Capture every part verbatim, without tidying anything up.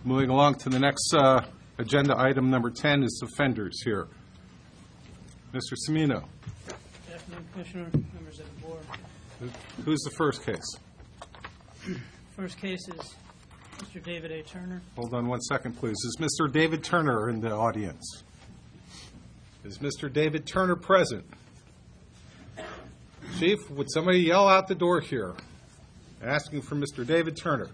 Moving along to the next uh, agenda item, number ten, is offenders here. Mister Cimino. Good afternoon, Commissioner, members of the board. Who's the first case? First case is Mister David A. Turner. Hold on one second, please. Is Mister David Turner in the audience? Is Mister David Turner present? Chief, would somebody yell out the door here asking for Mister David Turner?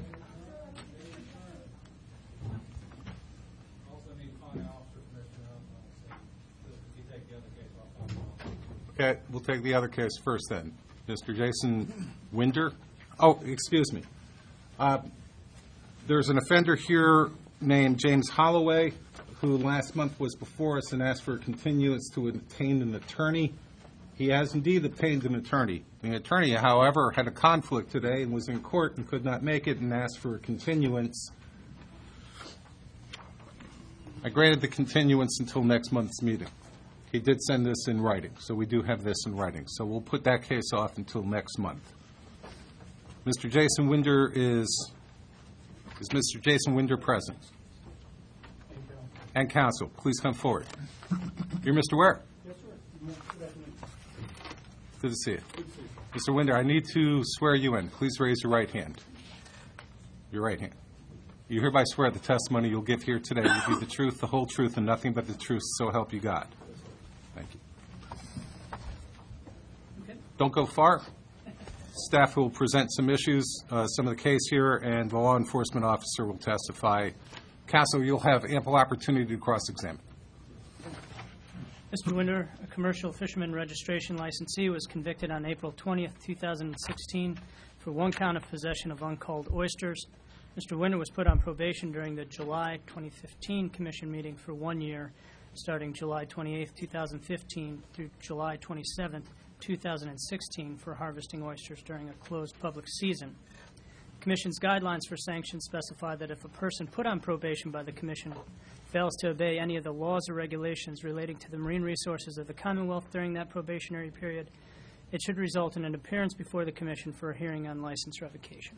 Okay, we'll take the other case first then. Mister Jason Winder. Oh, excuse me. Uh, there's an offender here named James Holloway who last month was before us and asked for a continuance to obtain an attorney. He has indeed obtained an attorney. The attorney, however, had a conflict today and was in court and could not make it and asked for a continuance. I granted the continuance until next month's meeting. He did send this in writing, so we do have this in writing. So we'll put that case off until next month. Mister Jason Winder is, is Mister Jason Winder present? And counsel, please come forward. You're Mister Ware? Yes, sir. Good afternoon. Good to see you. Good to see you. Mister Winder, I need to swear you in. Please raise your right hand. Your right hand. You hereby swear the testimony you'll give here today will be the truth, the whole truth, and nothing but the truth, so help you God. Thank you. Okay. Don't go far. Staff will present some issues, uh, some of the case here, and the law enforcement officer will testify. Counsel, you'll have ample opportunity to cross-examine. Mister Winder, a commercial fisherman registration licensee, was convicted on April twentieth, two thousand sixteen for one count of possession of uncalled oysters. Mister Winder was put on probation during the July twenty fifteen commission meeting for one year, starting July twenty-eighth, two thousand fifteen through July twenty-seventh, two thousand sixteen for harvesting oysters during a closed public season. The Commission's guidelines for sanctions specify that if a person put on probation by the Commission fails to obey any of the laws or regulations relating to the marine resources of the Commonwealth during that probationary period, it should result in an appearance before the Commission for a hearing on license revocation.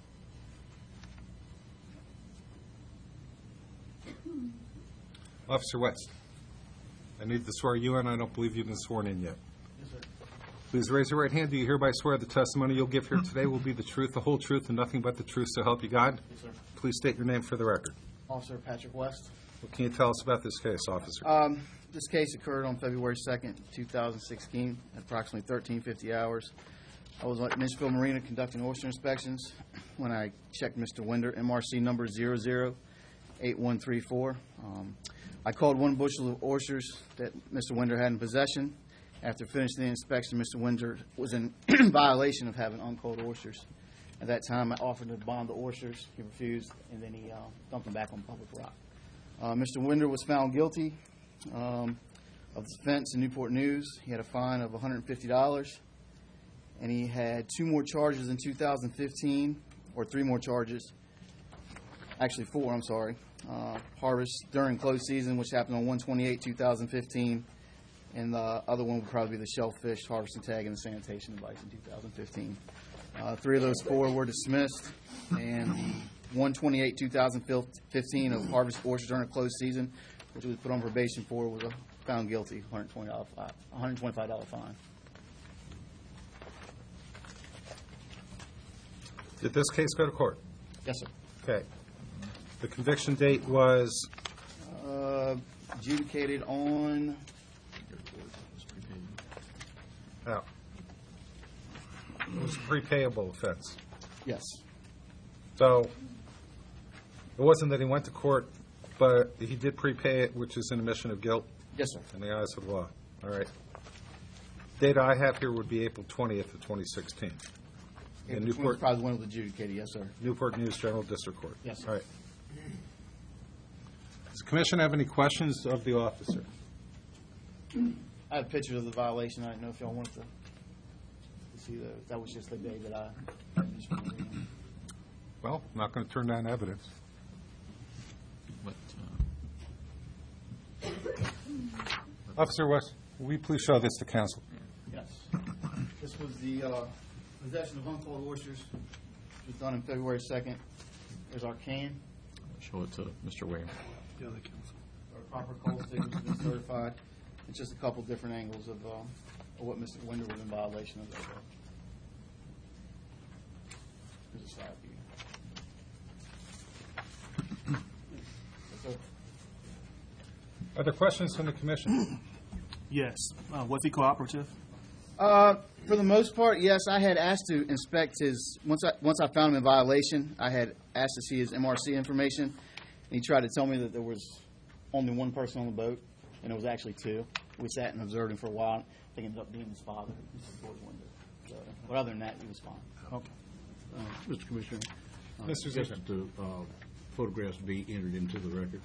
Officer West, I need to swear you in. I don't believe you've been sworn in yet. Yes, sir. Please raise your right hand. Do you hereby swear the testimony you'll give here today will be the truth, the whole truth, and nothing but the truth, so help you God? Yes, sir. Please state your name for the record. Officer Patrick West. What can you tell us about this case, officer? Um, this case occurred on February second, two thousand sixteen, at approximately thirteen fifty hours. I was at Mitchellville Marina conducting oyster inspections when I checked Mister Winder, M R C number zero zero eight one three four. Um, I called one bushel of oysters that Mister Winder had in possession. After finishing the inspection, Mister Winder was in violation of having uncalled oysters. At that time, I offered to bond the oysters. He refused, and then he uh, dumped them back on public rock. Uh, Mister Winder was found guilty um, of this offense in Newport News. He had a fine of one hundred fifty dollars, and he had two more charges in two thousand fifteen, or three more charges. Actually, four, I'm sorry. Uh, harvest during closed season, which happened on one twenty-eight two thousand fifteen, and the other one would probably be the shellfish harvesting tag and the sanitation device in two thousand fifteen. Uh, three of those four were dismissed, and the one twenty-eight two thousand fifteen of harvest oysters during a closed season, which was put on probation for, was a found guilty, one hundred twenty dollars fine, one hundred twenty-five dollars fine. Did this case go to court? Yes, sir. Okay. The conviction date was, Uh, adjudicated on, oh, it was a prepayable offense. yes, So it wasn't that he went to court, but he did prepay it, which is an admission of guilt yes, sir. in the eyes of the law. All right. Data I have here would be April twentieth of twenty sixteen. In April Newport, twentieth probably when it was adjudicated, yes, sir. Newport News General District Court. Yes, sir. All right. Does the commission have any questions of the officer? I have pictures of the violation. I didn't know if y'all wanted to, to see those. That was just the day that I. Well, I'm not going to turn down evidence. What, uh, Officer West, will you please show this to counsel? Yes. This was the uh, possession of uncalled oysters, which was done on February second. There's our can. show it to Mister Ware. Or proper coal statements have been certified. It's just a couple different angles of, uh, of what Mister Winder was in violation of. That. Here's a side view. Yes, sir. Are there questions from the commission? Yes. Uh, was he cooperative? Uh, for the most part, yes. I had asked to inspect his, once I, once I found him in violation, I had asked to see his M R C information, and he tried to tell me that there was only one person on the boat, and it was actually two. We sat and observed him for a while. I think it ended up being his father, Mister George Winder. So, but other than that, he was fine. Okay. Uh, Mister Commissioner, uh, Mister just Zucker. the uh, photographs be entered into the record.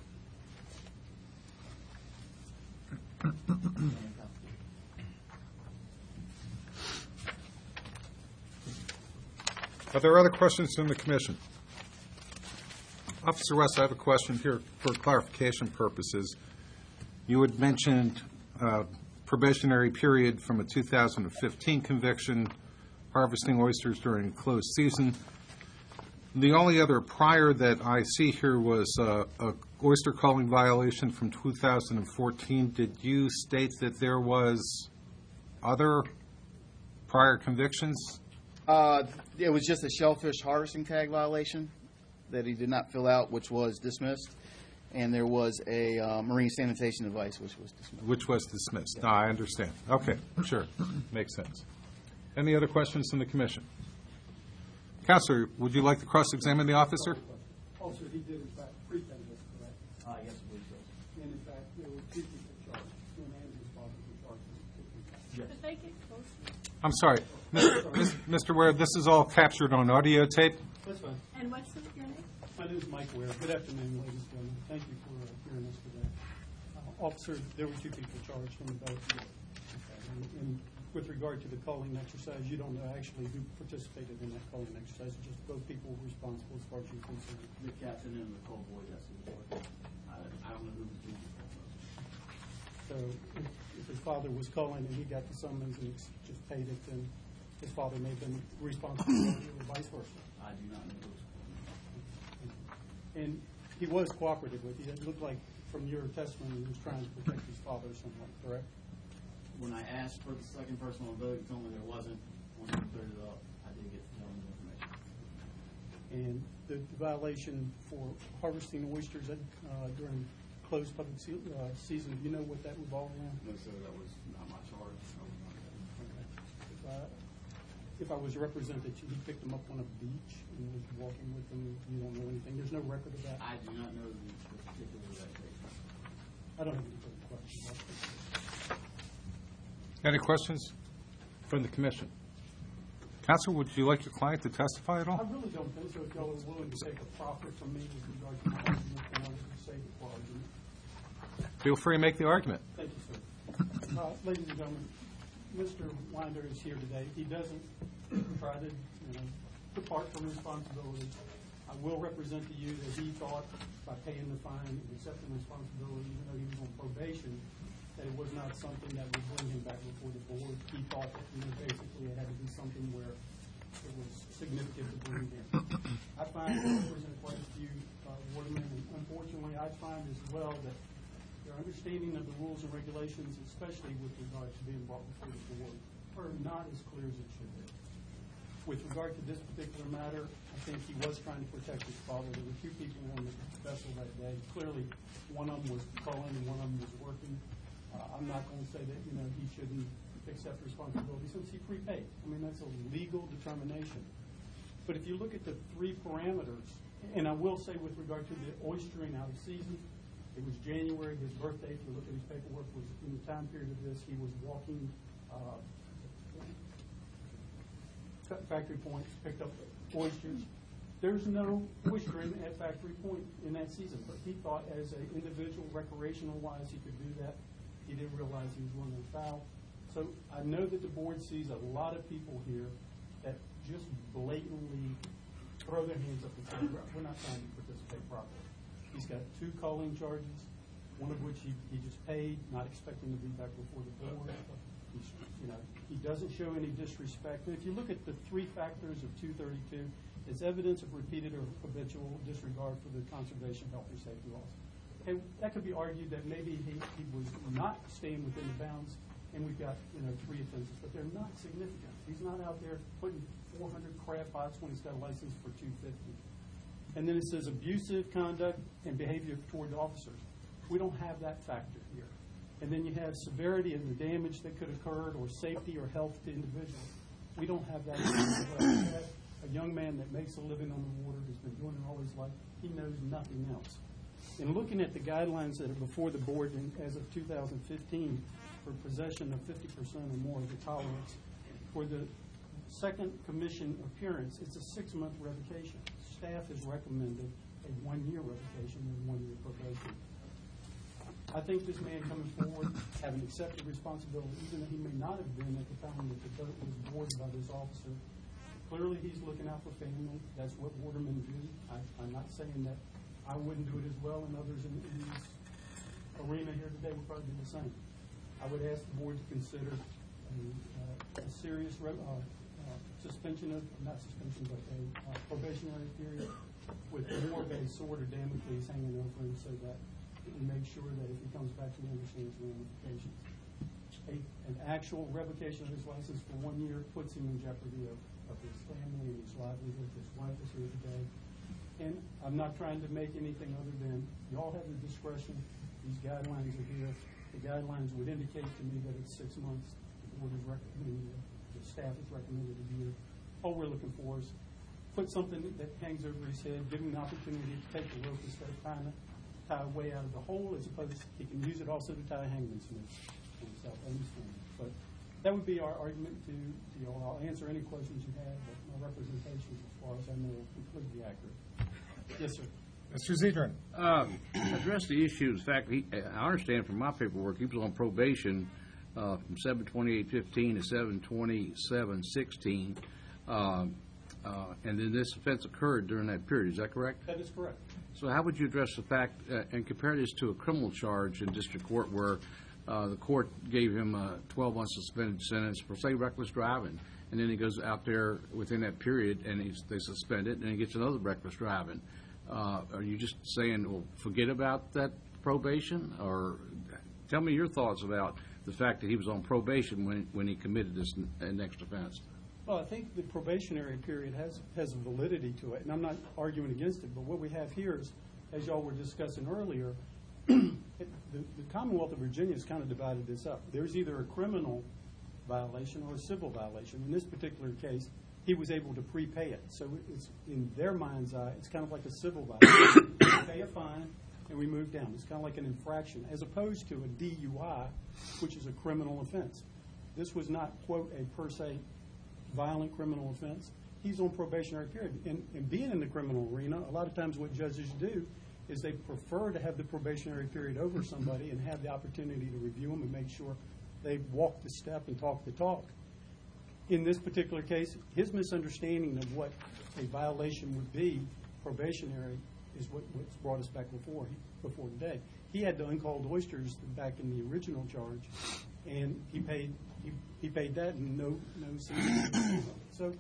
Are there other questions from the commission? Officer West, I have a question here for clarification purposes. You had mentioned uh, probationary period from a two thousand fifteen conviction, harvesting oysters during closed season. The only other prior that I see here was uh, a oyster culling violation from two thousand fourteen. Did you state that there was other prior convictions? Uh, it was just a shellfish harvesting tag violation that he did not fill out, which was dismissed, and there was a uh, marine sanitation device, which was dismissed. Which was dismissed. No, I understand. Okay, sure. Makes sense. Any other questions from the commission? Counselor, would you like to cross-examine the officer? Also, he did in fact pretend this, correct? Uh, yes, I believe so. And in fact, there were two people charged, two and his father were charged with kidney. Could they get closer? I'm sorry. Mister Mister Ware, this is all captured on audio tape. That's fine. And what's the- your name? My name is Mike Ware. Good afternoon, ladies and gentlemen. Thank you for uh, hearing us today. Uh, Officer, there were two people charged in the boat. Okay. And, and with regard to the culling exercise, you don't know actually who participated in that culling exercise. Just both people were responsible as far as you're concerned. The captain and the coal boy, yes, it was. I, I don't know who was doing it. So if, if his father was culling and he got the summons and ex- just paid it, then his father may have been responsible or vice versa. I do not know who was. And he was cooperative with you. It looked like from your testimony he was trying to protect his father somewhat, correct? When I asked for the second person on the boat, he told me there wasn't. When he cleared it up, I did get relevant information. And the, the violation for harvesting oysters uh, during closed public se- uh, season, do you know what that revolved around? No, sir, that was not my charge. I was not there. If I, if I was represented, he picked them up on a beach and was walking with them. You don't know anything. There's no record of that. I do not know the the particulars of that case. I don't have any further questions. Any questions from the commission? Counselor, would you like your client to testify at I all? really don't think so. If y'all are willing to take a proffer from me with regard to my argument, then I would say the argument. Feel free to make the argument. Thank you, sir. Uh, Ladies and gentlemen, Mister Winder is here today. He doesn't try to, you know, depart from responsibility. I will represent to you that he thought by paying the fine and accepting responsibility, even though he was on probation, that it was not something that would bring him back before the board. He thought that, you know, basically it had to be something where it was significant to bring him. I find I represent quite a few uh, watermen, and unfortunately, I find as well that their understanding of the rules and regulations, especially with regard to being brought before the board, are not as clear as it should be. With regard to this particular matter, I think he was trying to protect his father. There were two people on the vessel that day. Clearly, one of them was culling and one of them was working. Uh, I'm not going to say that, you know, he shouldn't accept responsibility since he prepaid. I mean, that's a legal determination. But if you look at the three parameters, and I will say with regard to the oystering out of season, it was January, his birthday, if you look at his paperwork, was in the time period of this, he was walking uh, Factory Point, picked up oysters. There's no oystering at Factory Point in that season, but he thought as an individual, recreational-wise, he could do that. He didn't realize he was running afoul. So I know that the board sees a lot of people here that just blatantly throw their hands up and say, we're not trying to participate properly. He's got two culling charges, one of which he, he just paid, not expecting to be back before the board. He's, you know, he doesn't show any disrespect. And if you look at the three factors of two thirty-two, It's evidence of repeated or habitual disregard for the conservation, health, or safety laws. Okay, that could be argued that maybe he, he was not staying within the bounds, and we've got, you know, three offenses, but they're not significant. He's not out there putting four hundred crab pots when he's got a license for two fifty. And then it says abusive conduct and behavior toward officers. We don't have that factor here. And then you have severity of the damage that could occur, or safety or health to individuals. We don't have that. We have a young man that makes a living on the water, who's been doing it all his life. He knows nothing else. In looking at the guidelines that are before the board in, as of two thousand fifteen for possession of fifty percent or more of the tolerance, for the second commission appearance, it's a six-month revocation. Staff has recommended a one-year revocation and one-year probation. I think this man coming forward, having accepted responsibility, even though he may not have been at the time that the vote was boarded by this officer, clearly he's looking out for family. That's what watermen do. I, I'm not saying that I wouldn't do it as well, and others in, in this arena here today would probably do the same. I would ask the board to consider a, uh, a serious re- uh, uh, suspension of, not suspension, but a uh, probationary period with more of a sword or Damocles hanging over him, so that we make sure that if he comes back, he understands the ramifications. A, an actual revocation of his license for one year puts him in jeopardy of, of his family and his livelihood. His wife is here today. And I'm not trying to make anything other than, you all have the discretion. These guidelines are here. The guidelines would indicate to me that it's six months. The board is recommending, the staff is recommended a year. All we're looking for is put something that hangs over his head, give him an opportunity to take the rope instead of trying to tie a way out of the hole, as opposed to, he can use it also to tie a hangman's noose for himself and his family. But that would be our argument to, to you all. I'll answer any questions you have, but my representation, as far as I know, is completely accurate. Yes, sir. Mister Zedrin. Um, address the issue, the fact, he, I understand from my paperwork, he was on probation uh, from seven twenty-eight fifteen to seven twenty-seven sixteen, uh, uh, and then this offense occurred during that period. Is that correct? That is correct. So how would you address the fact, uh, and compare this to a criminal charge in district court where uh, the court gave him a twelve-month suspended sentence for, say, reckless driving, and then he goes out there within that period and he's, they suspend it, and he gets another reckless driving. Uh, are you just saying, well, forget about that probation? Or tell me your thoughts about the fact that he was on probation when, when he committed this n- next offense. Well, I think the probationary period has, has a validity to it, and I'm not arguing against it, but what we have here is, as y'all were discussing earlier, it, the, the Commonwealth of Virginia has kind of divided this up. There's either a criminal violation or a civil violation. In this particular case, he was able to prepay it. So it's, in their mind's eye, it's kind of like a civil violation. We pay a fine, and we move down. It's kind of like an infraction, as opposed to a D U I, which is a criminal offense. This was not, quote, a per se violent criminal offense. He's on probationary period. And, and being in the criminal arena, a lot of times what judges do is they prefer to have the probationary period over somebody and have the opportunity to review them and make sure they walk the step and talk the talk. In this particular case, his misunderstanding of what a violation would be, probationary, is what, what's brought us back before before today. He had the uncalled oysters back in the original charge, and he paid he, he paid that and no no sentences. So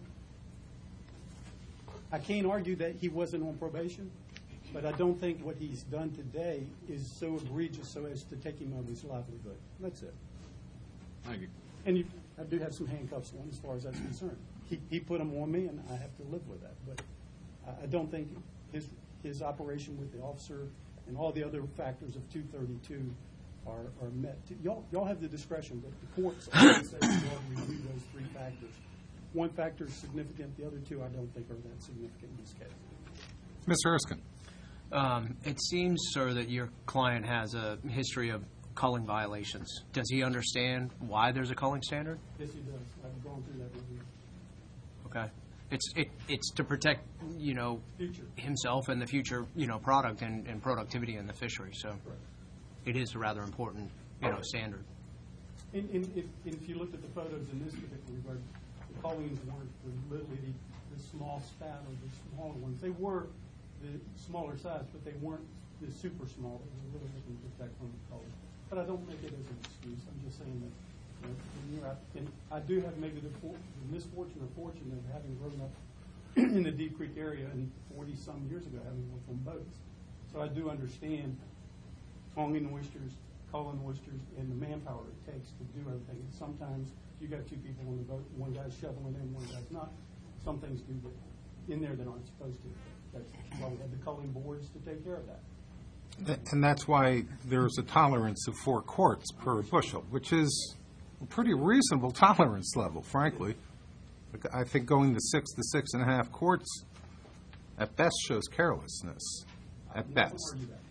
I can't argue that he wasn't on probation, but I don't think what he's done today is so egregious so as to take him out of his livelihood. That's it. Thank you. And you, I do have some handcuffs on as far as that's concerned. He, he put them on me, and I have to live with that. But I, I don't think his his operation with the officer and all the other factors of two thirty-two are, are met. Y'all, y'all have the discretion, but the courts always say you ought to review those three factors. One factor is significant. The other two I don't think are that significant in this case. Mister Erskine. Um, it seems, sir, that your client has a history of culling violations. Does he understand why there's a culling standard? Yes, he does. I've gone through that review. Okay. It's it, it's to protect, you know, Future. himself and the future, you know, product and, and productivity in the fishery. So Correct. it is a rather important, you know, standard. And, and if, and if you looked at the photos in this particular regard, the Collings weren't the literally the small spat or the smaller ones. They were the smaller size, but they weren't the super small that we really looking to protect from the cold. But I don't make it as an excuse. I'm just saying that, you know, when you're out, and I do have maybe the, for, the misfortune or fortune of having grown up in the Deep Creek area and forty-some years ago, having worked on boats. So I do understand tonging oysters, culling oysters, and the manpower it takes to do everything. And sometimes you got two people on the boat, one guy's shoveling in, one guy's not. Some things do get in there that aren't supposed to. That's why we had the culling boards to take care of that. And that's why there's a tolerance of four quarts per bushel, which is a pretty reasonable tolerance level, frankly. I think going to six to six and a half quarts at best shows carelessness, at Never best. argue that.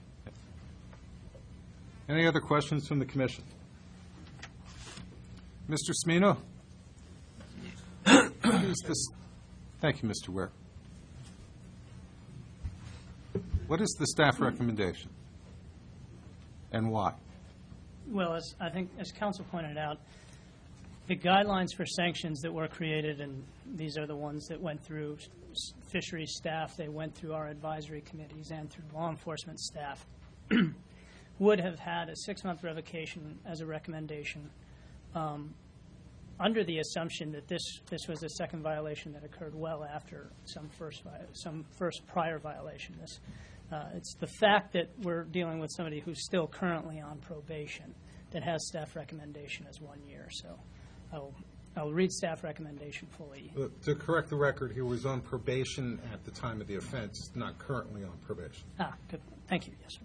Any other questions from the commission? Mister Smino? What is this? Thank you, Mister Ware. What is the staff recommendation, and why? Well, as I think, as council pointed out, the guidelines for sanctions that were created, and these are the ones that went through s- fisheries staff, they went through our advisory committees and through law enforcement staff, would have had a six-month revocation as a recommendation, um, under the assumption that this this was a second violation that occurred well after some first vi- some first prior violation. This uh, it's the fact that we're dealing with somebody who's still currently on probation that has staff recommendation as one year. So I'll I'll read staff recommendation fully. Uh, To correct the record, he was on probation at the time of the offense, not currently on probation. Ah, good. Thank you. Yes, sir.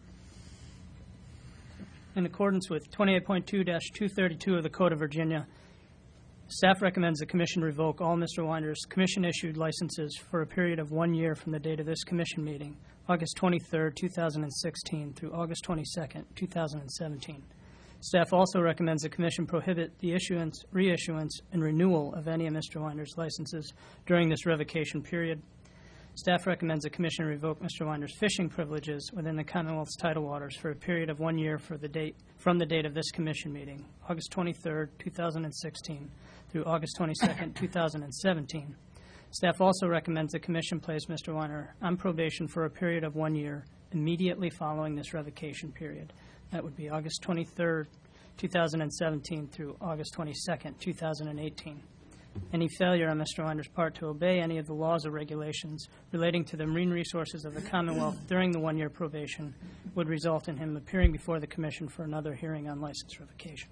In accordance with twenty-eight point two dash two thirty-two of the Code of Virginia, staff recommends the commission revoke all Mister Winder's commission-issued licenses for a period of one year from the date of this commission meeting, August twenty-third, two thousand sixteen, through August twenty-second, two thousand seventeen. Staff also recommends the commission prohibit the issuance, reissuance, and renewal of any of Mister Winder's licenses during this revocation period. Staff recommends the commission revoke Mister Winder's fishing privileges within the Commonwealth's tidal waters for a period of one year for the date from the date of this commission meeting, August twenty-third, two thousand sixteen, through August twenty-second, two thousand seventeen. Staff also recommends the commission place Mister Winder on probation for a period of one year immediately following this revocation period. That would be August twenty-third, two thousand seventeen, through August twenty-second, two thousand eighteen. Any failure on Mister Winder's part to obey any of the laws or regulations relating to the marine resources of the Commonwealth during the one-year probation would result in him appearing before the Commission for another hearing on license revocation.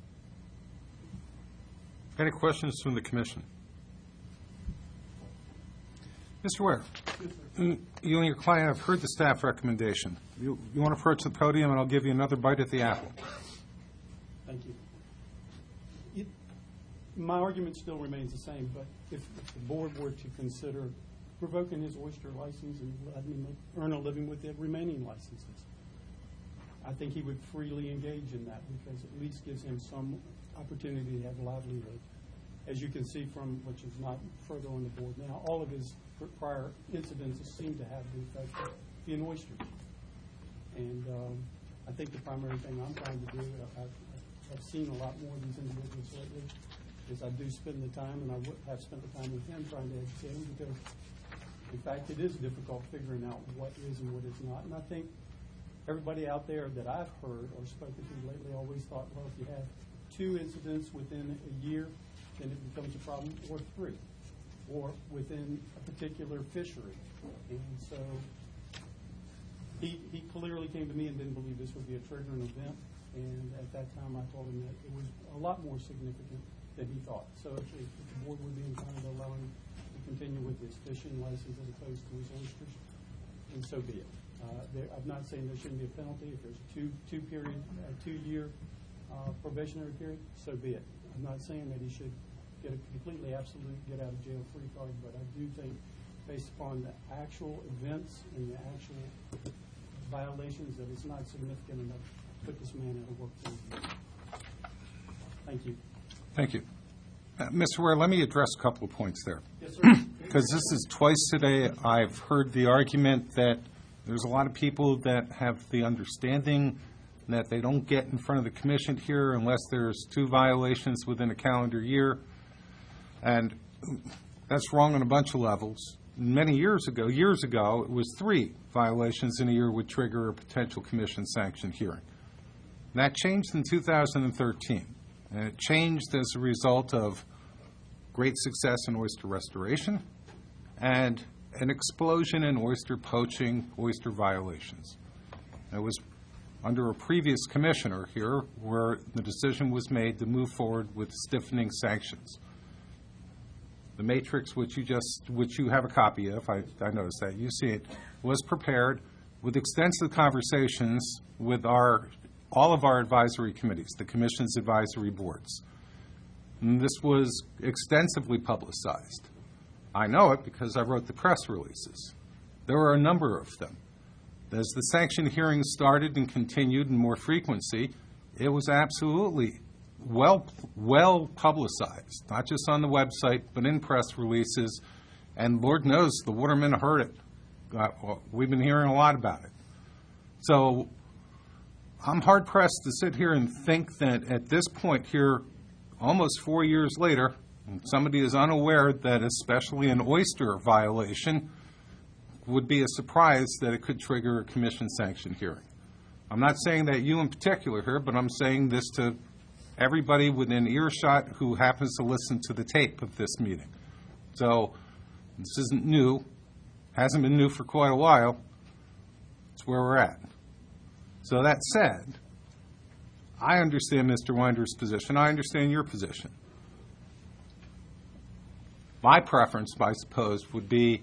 Any questions from the commission? Mister Ware, mm, you and your client have heard the staff recommendation. You, you want to approach the podium, and I'll give you another bite at the apple. Thank you. It- My argument still remains the same, but if if the board were to consider revoking his oyster license and letting him earn a living with the remaining licenses, I think he would freely engage in that because at least gives him some opportunity to have a livelihood. As you can see from, which is not further on the board now, all of his pr- prior incidences seem to have the effect of being oysters. And um, I think the primary thing I'm trying to do, uh, I've, I've seen a lot more of these individuals lately, is I do spend the time, and I would have spent the time with him trying to educate him because, in fact, it is difficult figuring out what is and what is not. And I think everybody out there that I've heard or spoken to lately always thought, well, if you have two incidents within a year, then it becomes a problem, or three, or within a particular fishery. And so he, he clearly came to me and didn't believe this would be a triggering event. And at that time, I told him that it was a lot more significant than he thought. So if, if the board would be inclined to allow him to continue with his fishing license as opposed to his oysters, and so be it. Uh, there, I'm not saying there shouldn't be a penalty. If there's a two, two period, uh, two-year uh, probationary period, so be it. I'm not saying that he should get a completely absolute get-out-of-jail-free card, but I do think, based upon the actual events and the actual violations, that it's not significant enough to put this man out of work for a year. Thank you. Thank you. Uh, Mister Ware, let me address a couple of points there. Yes, sir. Because this is twice today I've heard the argument that there's a lot of people that have the understanding that they don't get in front of the commission here unless there's two violations within a calendar year. And that's wrong on a bunch of levels. Many years ago, years ago, it was three violations in a year would trigger a potential commission sanction hearing. That changed in two thousand thirteen. And it changed as a result of great success in oyster restoration and an explosion in oyster poaching, oyster violations. It was under a previous commissioner here where the decision was made to move forward with stiffening sanctions. The matrix, which you just, which you have a copy of, I, I noticed that, you see it, was prepared with extensive conversations with our, all of our advisory committees, the commission's advisory boards. And this was extensively publicized. I know it because I wrote the press releases. There were a number of them. As the sanction hearings started and continued in more frequency, it was absolutely well well publicized, not just on the website, but in press releases. And Lord knows the watermen heard it. Uh, well, we've been hearing a lot about it. So I'm hard-pressed to sit here and think that at this point here, almost four years later, somebody is unaware that especially an oyster violation would be a surprise that it could trigger a commission sanction hearing. I'm not saying that you in particular here, but I'm saying this to everybody within earshot who happens to listen to the tape of this meeting. So this isn't new, hasn't been new for quite a while. It's where we're at. So that said, I understand Mister Winder's position. I understand your position. My preference, I suppose, would be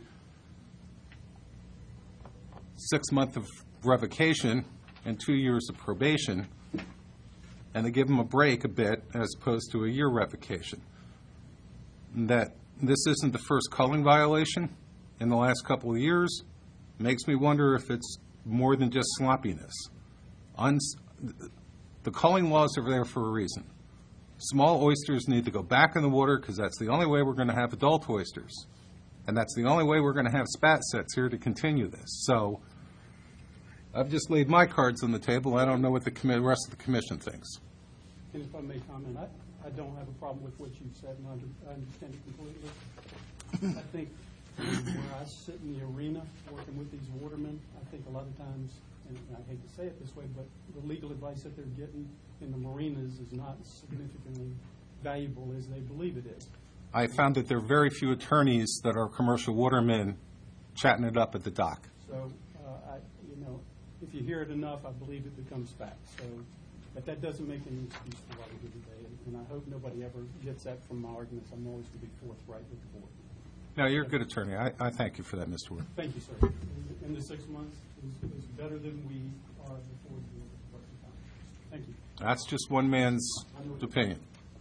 six months of revocation and two years of probation, and to give them a break a bit as opposed to a year revocation. That this isn't the first culling violation in the last couple of years makes me wonder if it's more than just sloppiness. Uns- the culling laws are there for a reason. Small oysters need to go back in the water because that's the only way we're going to have adult oysters. And that's the only way we're going to have spat sets here to continue this. So I've just laid my cards on the table. I don't know what the commi- rest of the commission thinks. And if I may comment, I, I don't have a problem with what you've said, and I under- I understand it completely. I think where I sit in the arena working with these watermen, I think a lot of times, and I hate to say it this way, but the legal advice that they're getting in the marinas is not significantly valuable as they believe it is. I found that there are very few attorneys that are commercial watermen chatting it up at the dock. So, uh, I, you know, if you hear it enough, I believe it becomes fact. So, but that doesn't make any excuse for what we do today. And I hope nobody ever gets that from my arguments. I'm always going to be forthright with the board. No, you're a good attorney. I, I thank you for that, Mister Wood. Thank you, sir. In the six months is, is better than we are before the board at the present time. Thank you. That's just one man's opinion.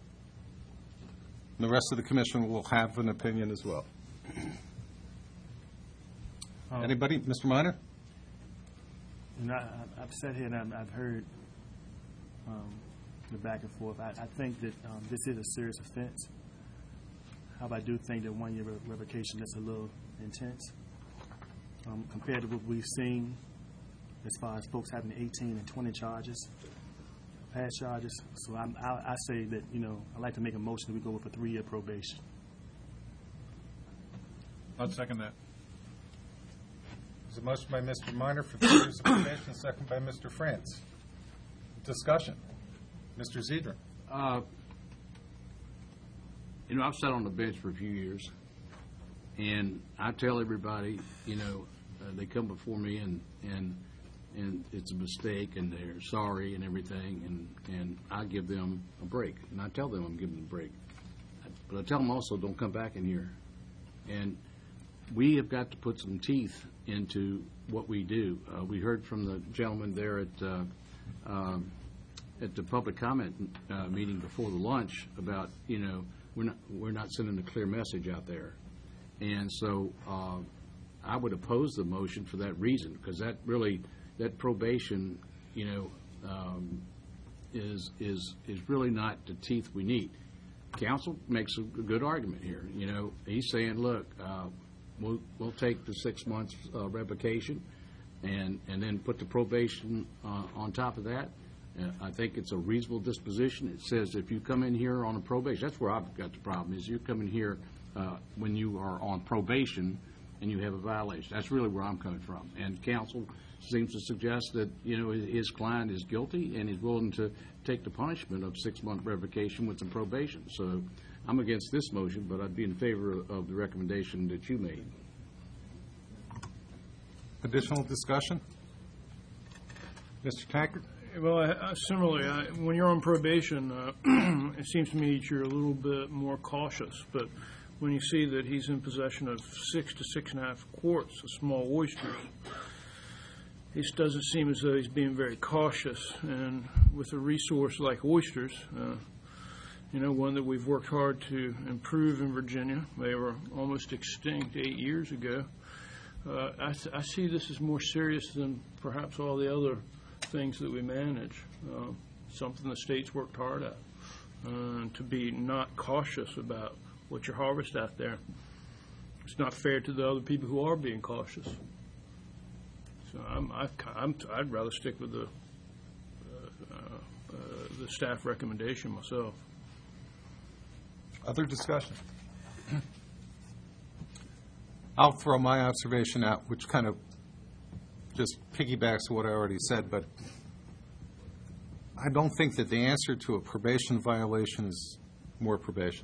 The rest of the commission will have an opinion as well. Um, Anybody? Mister Minor? You know, I, I've sat here and I've, I've heard um, the back and forth. I, I think that um, this is a serious offense. However, I do think that one-year re- revocation is a little intense um, compared to what we've seen as far as folks having eighteen and twenty charges, past charges. So I'm, I, I say that, you know, I'd like to make a motion that we go with a three-year probation. I'll second that. There's a motion by Mister Minor for three years of probation, second by Mister France. Discussion. Mister Zedrin. Uh, You know, I've sat on the bench for a few years, and I tell everybody, you know, uh, they come before me and, and and it's a mistake, and they're sorry and everything, and, and I give them a break, and I tell them I'm giving them a break. But I tell them also, don't come back in here. And we have got to put some teeth into what we do. Uh, we heard from the gentleman there at uh, um, at the public comment uh, meeting before the lunch about, you know, we're not we're not sending a clear message out there, and so uh, I would oppose the motion for that reason, because that really that probation, you know, um, is is is really not the teeth we need. Counsel makes a good argument here. You know, he's saying, look, uh, we'll we'll take the six months uh, revocation, and and then put the probation uh, on top of that. Uh, I think it's a reasonable disposition. It says if you come in here on a probation, that's where I've got the problem, is you come in here uh, when you are on probation and you have a violation. That's really where I'm coming from. And counsel seems to suggest that, you know, his client is guilty and is willing to take the punishment of six-month revocation with some probation. So I'm against this motion, but I'd be in favor of the recommendation that you made. Additional discussion? Mister Tankard? Well, I- I- similarly, I- when you're on probation, uh, it seems to me that you're a little bit more cautious. But when you see that he's in possession of six to six and a half quarts of small oysters, it doesn't seem as though he's being very cautious. And with a resource like oysters, uh, you know, one that we've worked hard to improve in Virginia, they were almost extinct eight years ago. Uh, I, th- I see this as more serious than perhaps all the other things that we manage, uh, something the state's worked hard at. Uh, to be not cautious about what you harvest out there, it's not fair to the other people who are being cautious. So I'm, I, I'm, I'd rather stick with the uh, uh, the staff recommendation myself. Other discussion? I'll throw my observation out, which kind of just piggybacks what I already said, but I don't think that the answer to a probation violation is more probation.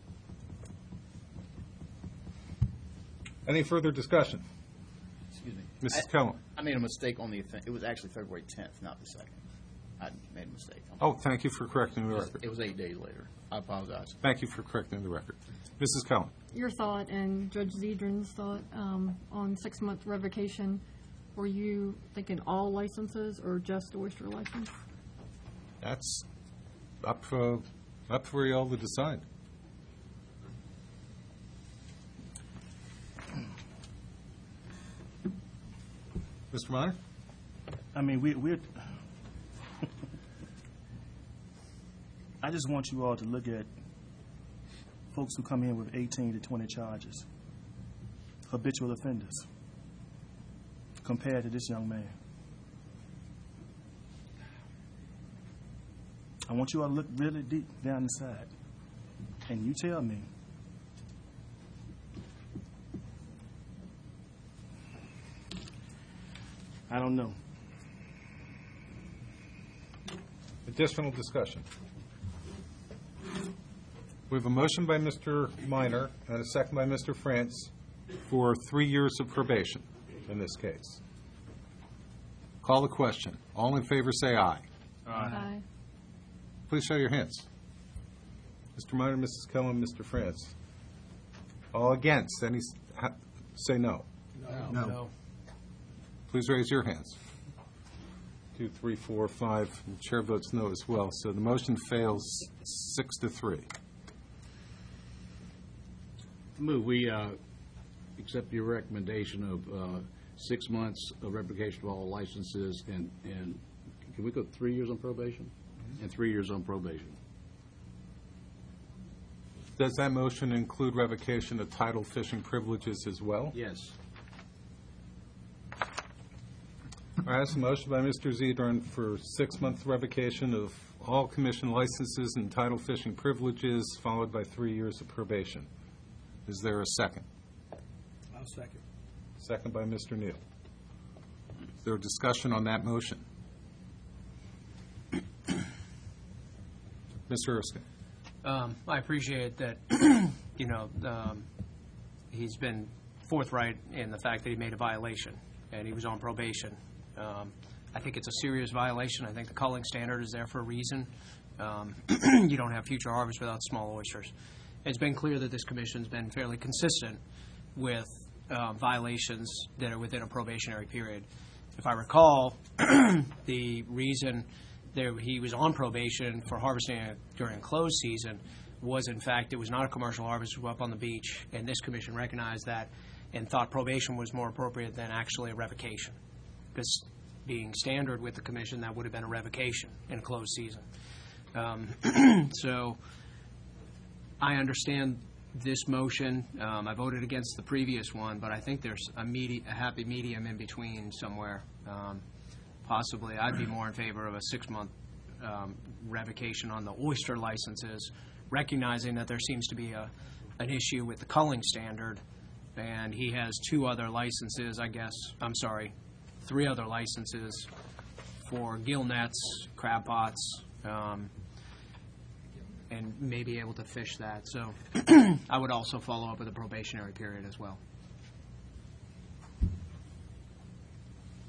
Any further discussion? Excuse me. Missus I- Kellum? I made a mistake on the, offen- it was actually February tenth, not the second. I made a mistake. Oh, thank you for correcting the It was- record. It was eight days later. I apologize. Thank you for correcting the record. Missus Kellum? Your thought and Judge Zedrin's thought um, on six-month revocation, were you thinking all licenses or just oyster license? That's up for, up for you all to decide. Mister Minor? I mean, we, we're, I just want you all to look at folks who come in with eighteen to twenty charges, habitual offenders, compared to this young man. I want you all to look really deep down inside, and you tell me, I don't know. Additional discussion. We have a motion by Mister Minor and a second by Mister France for three years of probation in this case. Call the question. All in favor say aye. Aye. Please show your hands. Mister Minor, Missus Kellum, Mister France. All against, any, s- ha- say no. No. Please raise your hands. Two, three, four, five. And the chair votes no as well. So the motion fails six to three. Move, we uh, accept your recommendation of uh, six months of revocation of all licenses, and, and can we go three years on probation? And three years on probation. Does that motion include revocation of title fishing privileges as well? Yes. All right, that's a motion by Mister Zedrin for six-month revocation of all commission licenses and title fishing privileges, followed by three years of probation. Is there a second? I'll second. Second by Mister Neal. Is there a discussion on that motion? Mister Erskine? Um, I appreciate that, you know, um, he's been forthright in the fact that he made a violation, and he was on probation. Um, I think it's a serious violation. I think the culling standard is there for a reason. Um, you don't have future harvest without small oysters. It's been clear that this commission's been fairly consistent with uh, violations that are within a probationary period. If I recall, the reason that he was on probation for harvesting it during closed season was, in fact, it was not a commercial harvest, it was up on the beach, and this commission recognized that and thought probation was more appropriate than actually a revocation. Because being standard with the commission, that would have been a revocation in a closed season. Um, so I understand this motion. Um, I voted against the previous one, but I think there's a, medi- a happy medium in between somewhere. Um, possibly, I'd be more in favor of a six-month um, revocation on the oyster licenses, recognizing that there seems to be a, an issue with the culling standard, and he has two other licenses, I guess, I'm sorry, three other licenses for gill nets, crab pots, um, and may be able to fish that. So I would also follow up with a probationary period as well.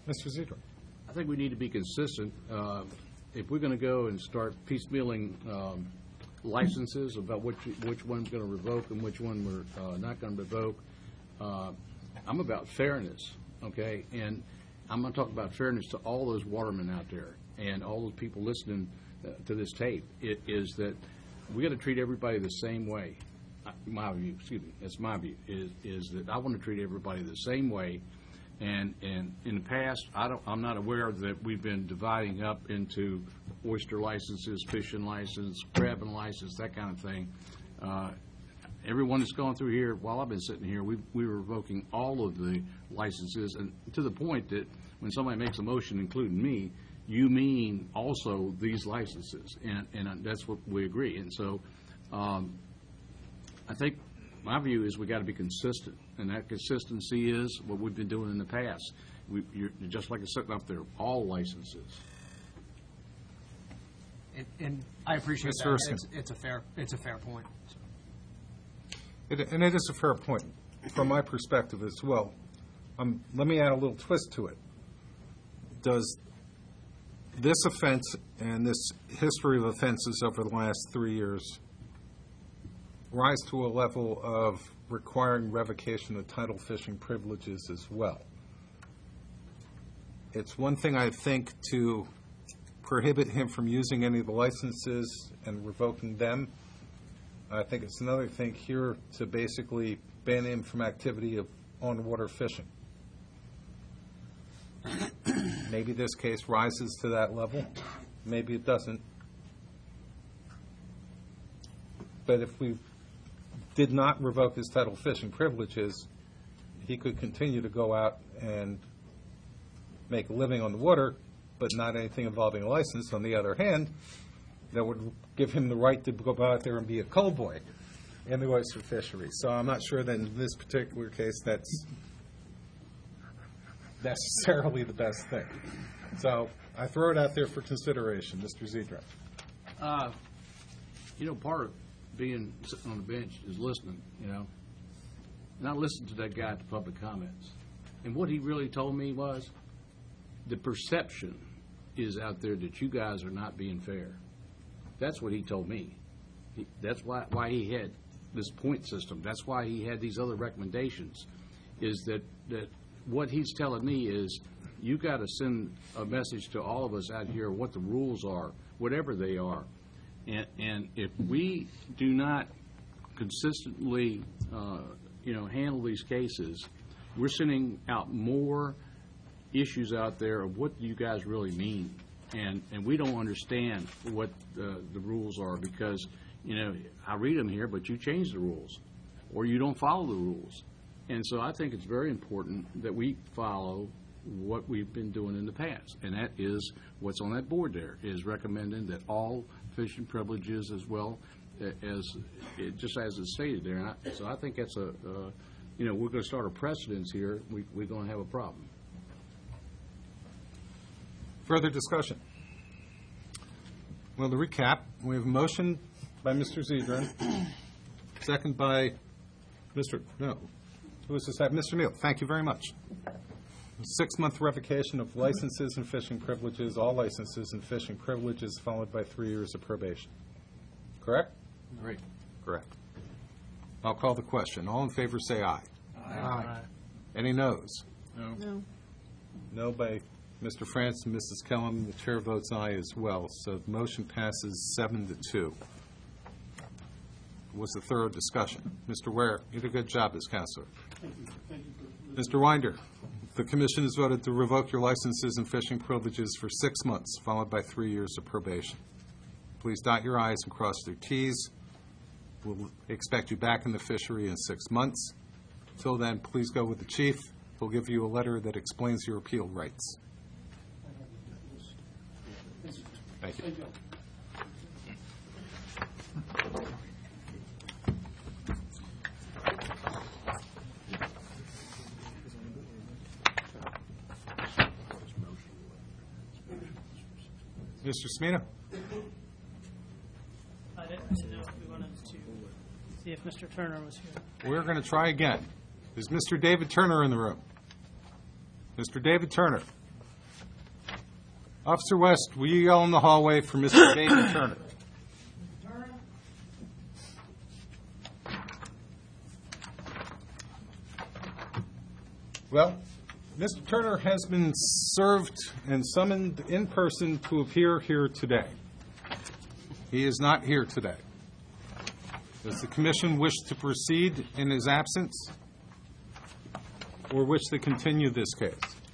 Mister Zedler. I think we need to be consistent. Uh, If we're going to go and start piecemealing um, licenses about which, which one's going to revoke and which one we're uh, not going to revoke, uh, I'm about fairness, okay? And I'm going to talk about fairness to all those watermen out there and all those people listening uh, to this tape. It is that we got to treat everybody the same way. Uh, My view, excuse me, that's my view, is, is that I want to treat everybody the same way. And, and in the past, I don't, I'm not aware that we've been dividing up into oyster licenses, fishing license, crabbing license, that kind of thing. Uh, everyone that's gone through here, while I've been sitting here, we, we were revoking all of the licenses, and to the point that when somebody makes a motion, including me, you mean also these licenses, and, and that's what we agree. And so um, I think my view is we got to be consistent, and that consistency is what we've been doing in the past. We, you're just like it's sitting up there, all licenses. And- And I appreciate Mister that. Erskine. It's, it's a fair, it's a fair point. It, and it is a fair point from my perspective as well. Um, let me add a little twist to it. Does this offense and this history of offenses over the last three years rise to a level of requiring revocation of title fishing privileges as well? It's one thing, I think, to prohibit him from using any of the licenses and revoking them. I think it's another thing here to basically ban him from activity of on-water fishing. Maybe this case rises to that level. Maybe it doesn't. But if we did not revoke his title fishing privileges, he could continue to go out and make a living on the water, but not anything involving a license. On the other hand, that would give him the right to go out there and be a coal boy in the oyster fishery. So I'm not sure that in this particular case that's necessarily the best thing. So I throw it out there for consideration. Mister Zedra. Uh, you know, part of being sitting on the bench is listening, you know. And I listened to that guy at the public comments. And what he really told me was the perception is out there that you guys are not being fair. That's what he told me. He, that's why, why he had this point system. That's why he had these other recommendations, is that, that what he's telling me is you got to send a message to all of us out here what the rules are, whatever they are. And, and if we do not consistently, uh, you know, handle these cases, we're sending out more issues out there of what do you guys really mean. And, and we don't understand what the, the rules are because, you know, I read them here, but you change the rules or you don't follow the rules. And so I think it's very important that we follow what we've been doing in the past. And that is what's on that board there, is recommending that all fishing privileges as well as, it, just as it's stated there. And I, so I think that's a, uh, you know, we're going to start a precedence here. We, we're going to have a problem. Further discussion? Well, to recap, we have a motion by Mister Zedrin, second by Mister No. Who is this? Mister Neal. Thank you very much. Six-month revocation of licenses and fishing privileges, all licenses and fishing privileges, followed by three years of probation. Correct? Great. Correct. I'll call the question. All in favor say aye. Aye. Any noes? No. No by Mister France and Missus Kellum. The chair votes aye as well. So the motion passes seven to two. Was a thorough discussion. Mister Ware, you did a good job as counselor. Thank you. Thank you for Mister Winder, the commission has voted to revoke your licenses and fishing privileges for six months, followed by three years of probation. Please dot your i's and cross your t's. We'll expect you back in the fishery in six months. Until then, please go with the chief. He'll give you a letter that explains your appeal rights. Thank you. Thank you. Mister Smino? I didn't know if we wanted to see if Mister Turner was here. We're going to try again. Is Mister David Turner in the room? Mister David Turner? Officer West, will you yell in the hallway for Mister David Turner? Well, Mister Turner has been served and summoned in person to appear here today. He is not here today. Does the commission wish to proceed in his absence or wish to continue this case?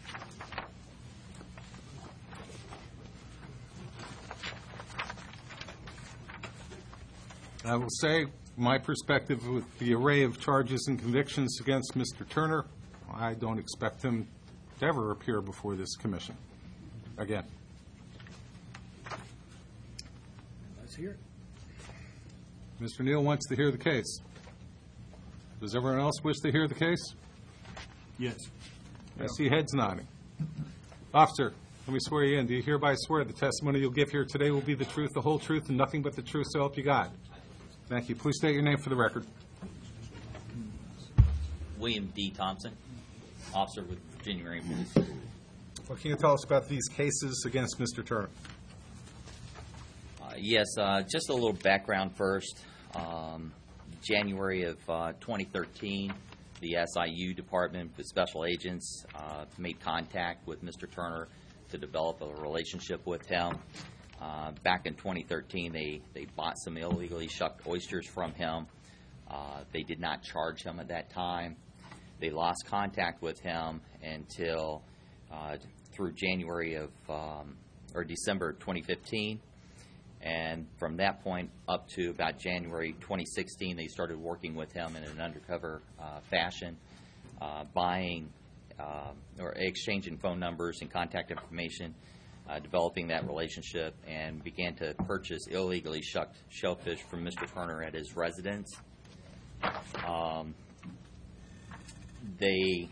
I will say my perspective with the array of charges and convictions against Mister Turner, I don't expect him to ever appear before this commission again. Let's hear it. Mister Neal wants to hear the case. Does everyone else wish to hear the case? Yes. I see heads nodding. Officer, let me swear you in. Do you hereby swear the testimony you'll give here today will be the truth, the whole truth, and nothing but the truth, so help you God? Thank you. Please state your name for the record. William D. Thompson, officer with Virginia Marine Police. What can you tell us about these cases against Mister Turner? Uh, yes, uh, just a little background first. Um, January of uh, twenty thirteen, the S I U Department with Special Agents uh, made contact with Mister Turner to develop a relationship with him. Uh, back in twenty thirteen, they, they bought some illegally shucked oysters from him. Uh, they did not charge him at that time. They lost contact with him until uh, through January of um, or December twenty fifteen, and from that point up to about January twenty sixteen, they started working with him in an undercover uh, fashion, uh, buying uh, or exchanging phone numbers and contact information, uh, developing that relationship, and began to purchase illegally shucked shellfish from Mister Turner at his residence. Um, they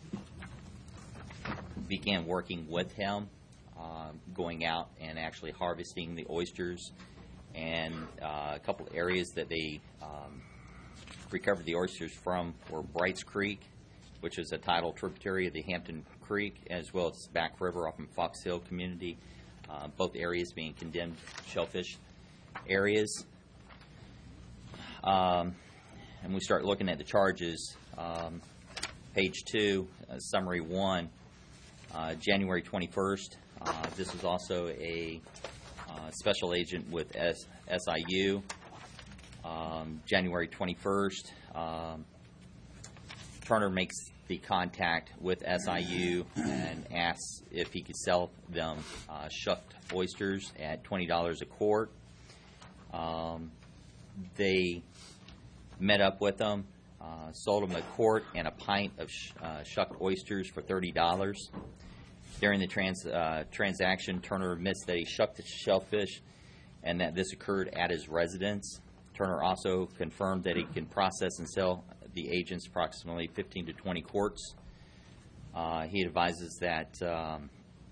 began working with him, uh, going out and actually harvesting the oysters, and uh, a couple of areas that they um, recovered the oysters from were Brights Creek, which is a tidal tributary of the Hampton Creek, as well as Back River off in Fox Hill community, uh, both areas being condemned shellfish areas. Um, and we start looking at the charges. Um, page two, uh, summary one, uh, January twenty-first. Uh, this was also a uh, special agent with S- SIU. Um, January twenty-first, um, Turner makes the contact with S I U and asks if he could sell them uh, shucked oysters at twenty dollars a quart. Um, they met up with them, uh, sold them a quart and a pint of sh- uh, shucked oysters for thirty dollars. During the trans- uh, transaction, Turner admits that he shucked the shellfish and that this occurred at his residence. Turner also confirmed that he can process and sell the agents approximately fifteen to twenty quarts. Uh, he advises that um,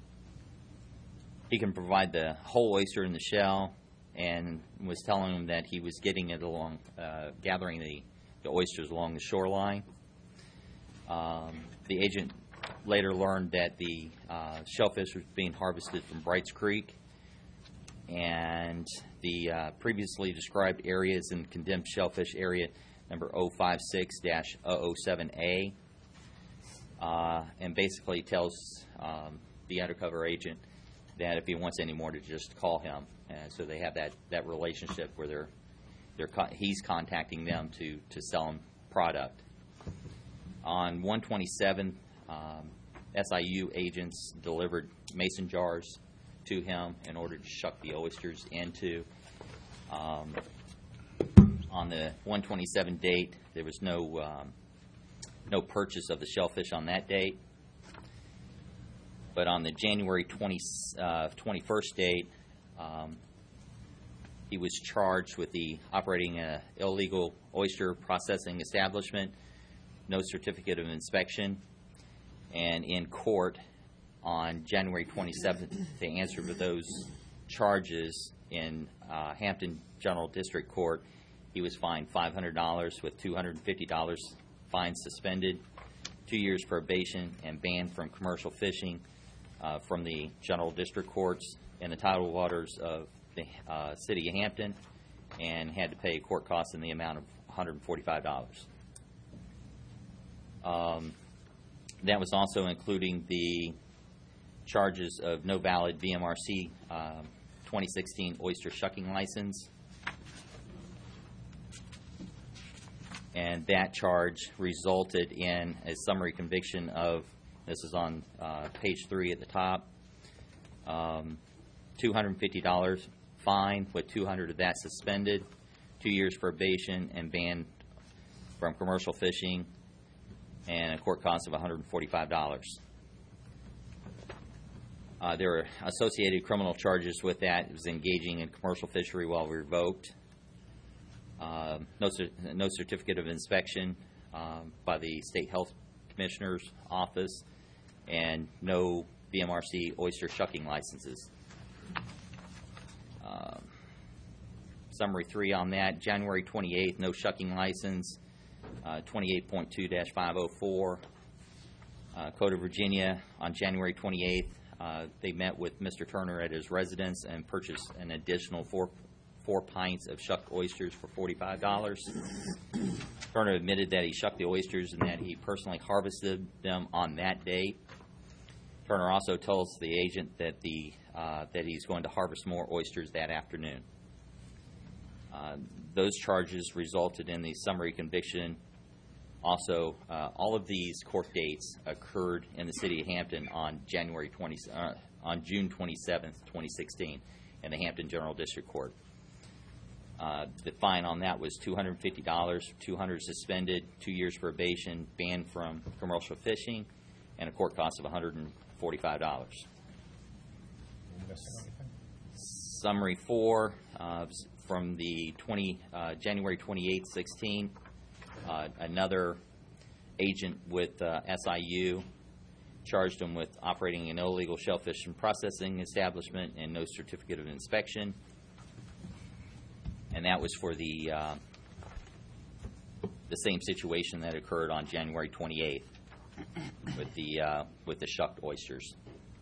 he can provide the whole oyster in the shell, and was telling him that he was getting it along, uh, gathering the, the oysters along the shoreline. Um, the agent later learned that the uh, shellfish was being harvested from Brights Creek, and the uh, previously described areas in condemned shellfish area number zero five six dash zero zero seven A, uh, and basically tells um, the undercover agent that if he wants any more to just call him. And so they have that, that relationship where they're, they're co- he's contacting them to, to sell him product. On one twenty-seven, um, S I U agents delivered mason jars to him in order to shuck the oysters into. Um, on the one twenty-seven date, there was no um, no purchase of the shellfish on that date. But on the January twentieth, uh, twenty-first date, um, he was charged with the operating an illegal oyster processing establishment, no certificate of inspection, and in court on January twenty-seventh to answer for those charges in uh, Hampton General District Court, he was fined five hundred dollars with two hundred fifty dollars fine suspended, two years probation, and banned from commercial fishing uh, from the general district courts in the tidal waters of the uh, city of Hampton, and had to pay court costs in the amount of one hundred forty-five dollars. Um, that was also including the charges of no valid V M R C uh, twenty sixteen oyster shucking license. And that charge resulted in a summary conviction of, this is on uh, page three at the top, um, two hundred fifty dollars fine with two hundred of that suspended, two years probation, and banned from commercial fishing, and a court cost of one hundred forty-five dollars. Uh, there were associated criminal charges with that. It was engaging in commercial fishery while revoked. Uh, no, cer- no certificate of inspection um, by the State Health Commissioner's Office, and no V M R C oyster shucking licenses. Uh, summary three on that, January twenty-eighth, no shucking license, uh, twenty-eight point two dash five oh four. Uh, Code of Virginia, on January twenty-eighth, uh, they met with Mister Turner at his residence and purchased an additional four four pints of shucked oysters for forty-five dollars. Turner admitted that he shucked the oysters and that he personally harvested them on that date. Turner also tells the agent that the uh, that he's going to harvest more oysters that afternoon. Uh, those charges resulted in the summary conviction. Also, uh, all of these court dates occurred in the city of Hampton on January twenty uh, on June twenty-seventh, twenty sixteen, in the Hampton General District Court. Uh, the fine on that was two hundred fifty dollars, two hundred dollars suspended, two years probation, banned from commercial fishing, and a court cost of one hundred forty-five dollars. Summary four, uh, from the twenty, uh, January twenty-eighth, sixteen, uh, another agent with uh, S I U charged him with operating an illegal shellfish and processing establishment and no certificate of inspection. And that was for the uh, the same situation that occurred on January twenty-eighth with the uh, with the shucked oysters.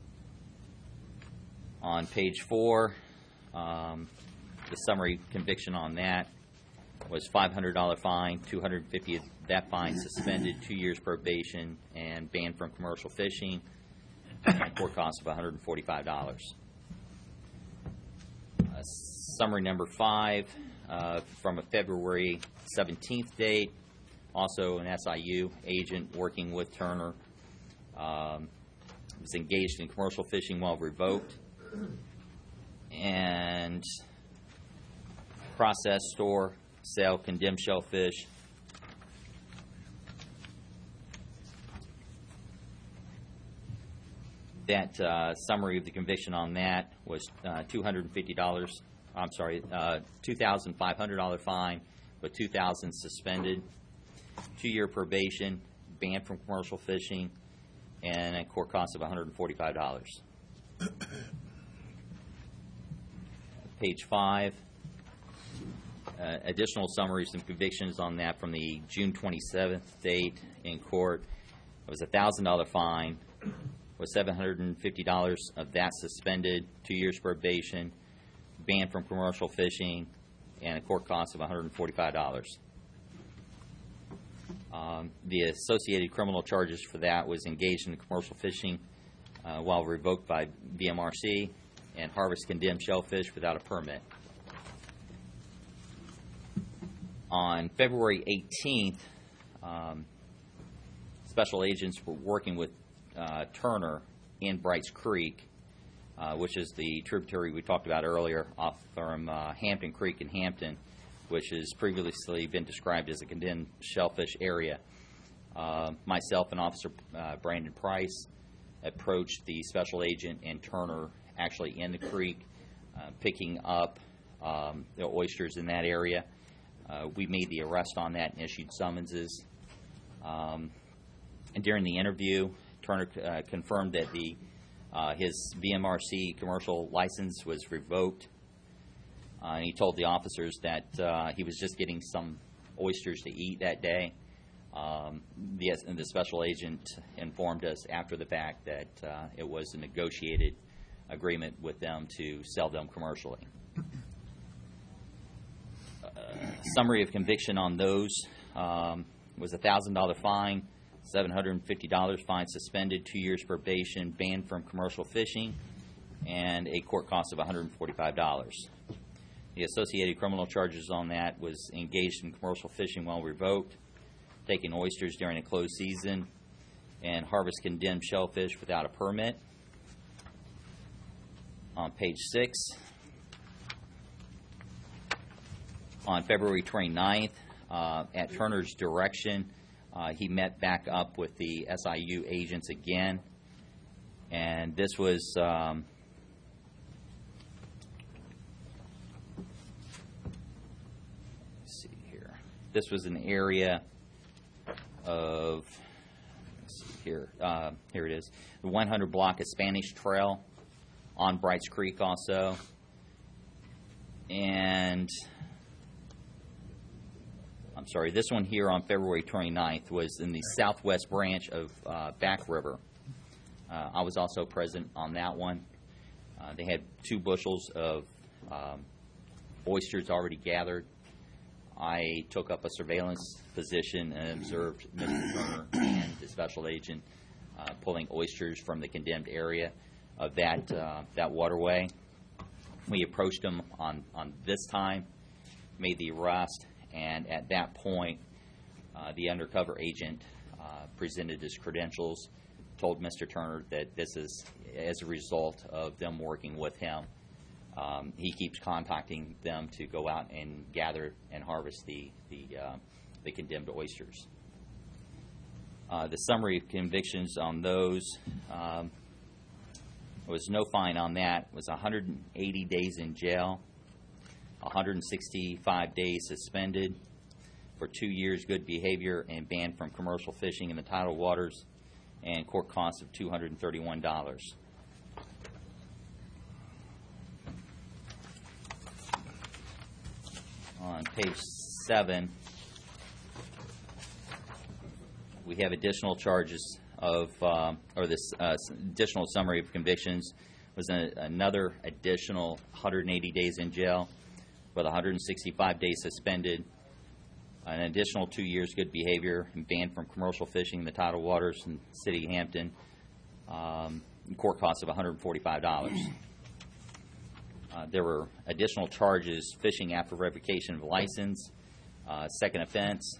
On page four, um, the summary conviction on that was five hundred dollars fine, two hundred fifty dollars of that fine suspended, two years probation, and banned from commercial fishing, and a court cost of one hundred forty-five dollars. Uh, summary number five, uh, from a February seventeenth date, also an S I U agent working with Turner, um, was engaged in commercial fishing while revoked, and process, store, sell condemned shellfish. That uh, summary of the conviction on that was uh, two hundred fifty dollars. I'm sorry, uh, two thousand five hundred dollars fine with two thousand dollars suspended, two-year probation, banned from commercial fishing, and a court cost of one hundred forty-five dollars. Page five, uh, additional summaries and convictions on that from the June twenty-seventh date in court. It was a one thousand dollars fine with seven hundred fifty dollars of that suspended, two years probation, banned from commercial fishing, and a court cost of one hundred forty-five dollars. Um, the associated criminal charges for that was engaged in commercial fishing uh, while revoked by V M R C, and harvest condemned shellfish without a permit. On February eighteenth, um, special agents were working with uh, Turner in Brights Creek, uh, which is the tributary we talked about earlier off from uh, Hampton Creek in Hampton, which has previously been described as a condemned shellfish area. Uh, myself and Officer uh, Brandon Price approached the special agent and Turner actually in the creek, uh, picking up um, the oysters in that area. Uh, we made the arrest on that and issued summonses. Um, and during the interview, Turner uh, confirmed that the uh, his V M R C commercial license was revoked. Uh, and he told the officers that uh, he was just getting some oysters to eat that day. Um, the, the special agent informed us after the fact that uh, it was a negotiated agreement with them to sell them commercially. Uh, summary of conviction on those um, was a one thousand dollars fine, seven hundred fifty dollars fine suspended, two years probation, banned from commercial fishing, and a court cost of one hundred forty-five dollars. The associated criminal charges on that was engaged in commercial fishing while revoked, taking oysters during a closed season, and harvest condemned shellfish without a permit. On page six, on February twenty-ninth, uh, at Turner's direction, uh, he met back up with the S I U agents again, and this was um, let's see here. This was an area of let's see here. Uh, here it is, the one hundred block of Spanish Trail on Brights Creek also, and I'm sorry, this one here on February twenty-ninth was in the southwest branch of uh, Back River. Uh, I was also present on that one. Uh, they had two bushels of um, oysters already gathered. I took up a surveillance position and observed Mister Turner and the special agent uh, pulling oysters from the condemned area of that uh, that waterway. We approached him on, on this time, made the arrest, and at that point, uh, the undercover agent uh, presented his credentials, told Mister Turner that this is as a result of them working with him. Um, he keeps contacting them to go out and gather and harvest the the, uh, the condemned oysters. Uh, the summary of convictions on those. Um, There was no fine on that. It was one hundred eighty days in jail, one hundred sixty-five days suspended for two years good behavior and banned from commercial fishing in the tidal waters, and court costs of two hundred thirty-one dollars. On page seven, we have additional charges of, uh, or this uh, additional summary of convictions was a, another additional one hundred eighty days in jail with one hundred sixty-five days suspended, an additional two years good behavior and banned from commercial fishing in the tidal waters in the city of Hampton, um, court costs of one hundred forty-five dollars. Uh, there were additional charges, fishing after revocation of license, uh, second offense.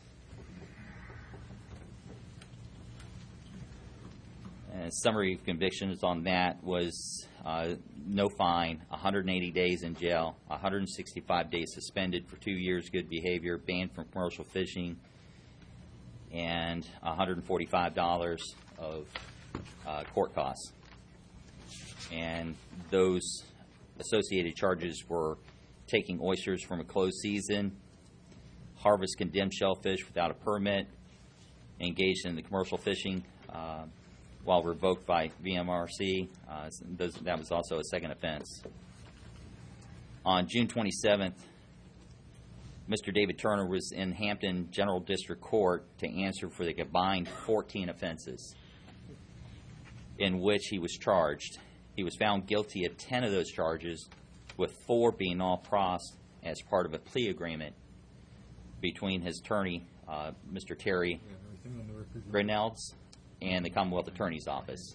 And summary of convictions on that was uh, no fine, one hundred eighty days in jail, one hundred sixty-five days suspended for two years good behavior, banned from commercial fishing, and one hundred forty-five dollars of uh, court costs. And those associated charges were taking oysters from a closed season, harvest condemned shellfish without a permit, engaged in the commercial fishing uh, while revoked by V M R C. Uh, those, that was also a second offense. On June twenty-seventh, Mister David Turner was in Hampton General District Court to answer for the combined fourteen offenses in which he was charged. He was found guilty of ten of those charges, with four being all crossed as part of a plea agreement between his attorney, uh, Mister Terry Reynolds, and the Commonwealth Attorney's Office.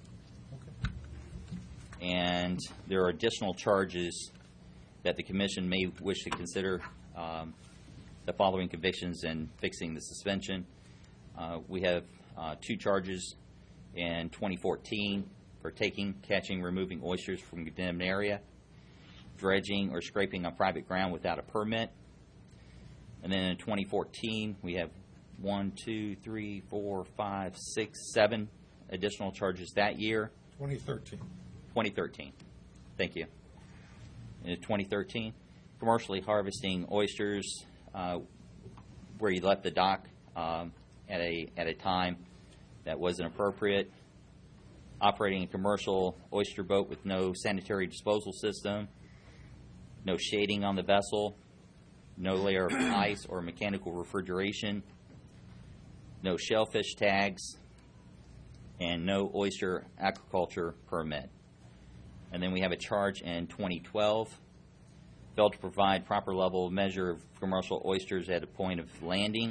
And there are additional charges that the Commission may wish to consider um, the following convictions and fixing the suspension. Uh, we have uh, two charges in twenty fourteen for taking, catching, removing oysters from a condemned area, dredging or scraping on private ground without a permit. And then in twenty fourteen, we have one, two, three, four, five, six, seven additional charges that year. twenty thirteen. twenty thirteen. Thank you. In twenty thirteen, commercially harvesting oysters uh, where you left the dock um, at a at a time that wasn't appropriate, operating a commercial oyster boat with no sanitary disposal system, no shading on the vessel, no layer of ice or mechanical refrigeration, no shellfish tags, and no oyster aquaculture permit. And then we have a charge in twenty twelve, failed to provide proper level of measure of commercial oysters at a point of landing.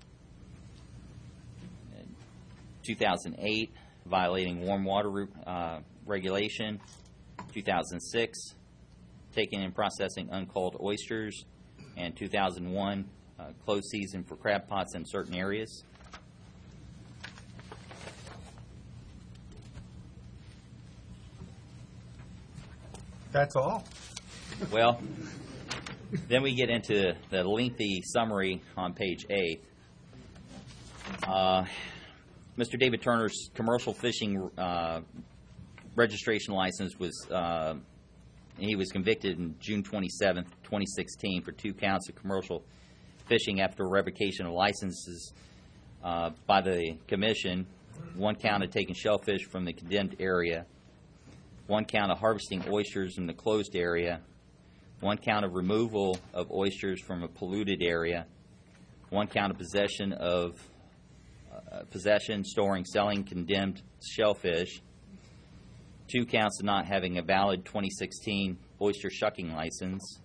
two thousand eight, violating warm water uh, regulation. two thousand six, taking and processing unculled oysters. And two thousand one, uh, closed season for crab pots in certain areas. That's all? Well, then we get into the lengthy summary on page eight. Uh, Mister David Turner's commercial fishing uh, registration license was, uh, he was convicted in June twenty-seventh, twenty sixteen for two counts of commercial fishing after revocation of licenses uh, by the commission. One count of taking shellfish from the condemned area. One count of harvesting oysters in the closed area. One count of removal of oysters from a polluted area. One count of possession of uh, possession, storing, selling condemned shellfish. Two counts of not having a valid twenty sixteen oyster shucking license.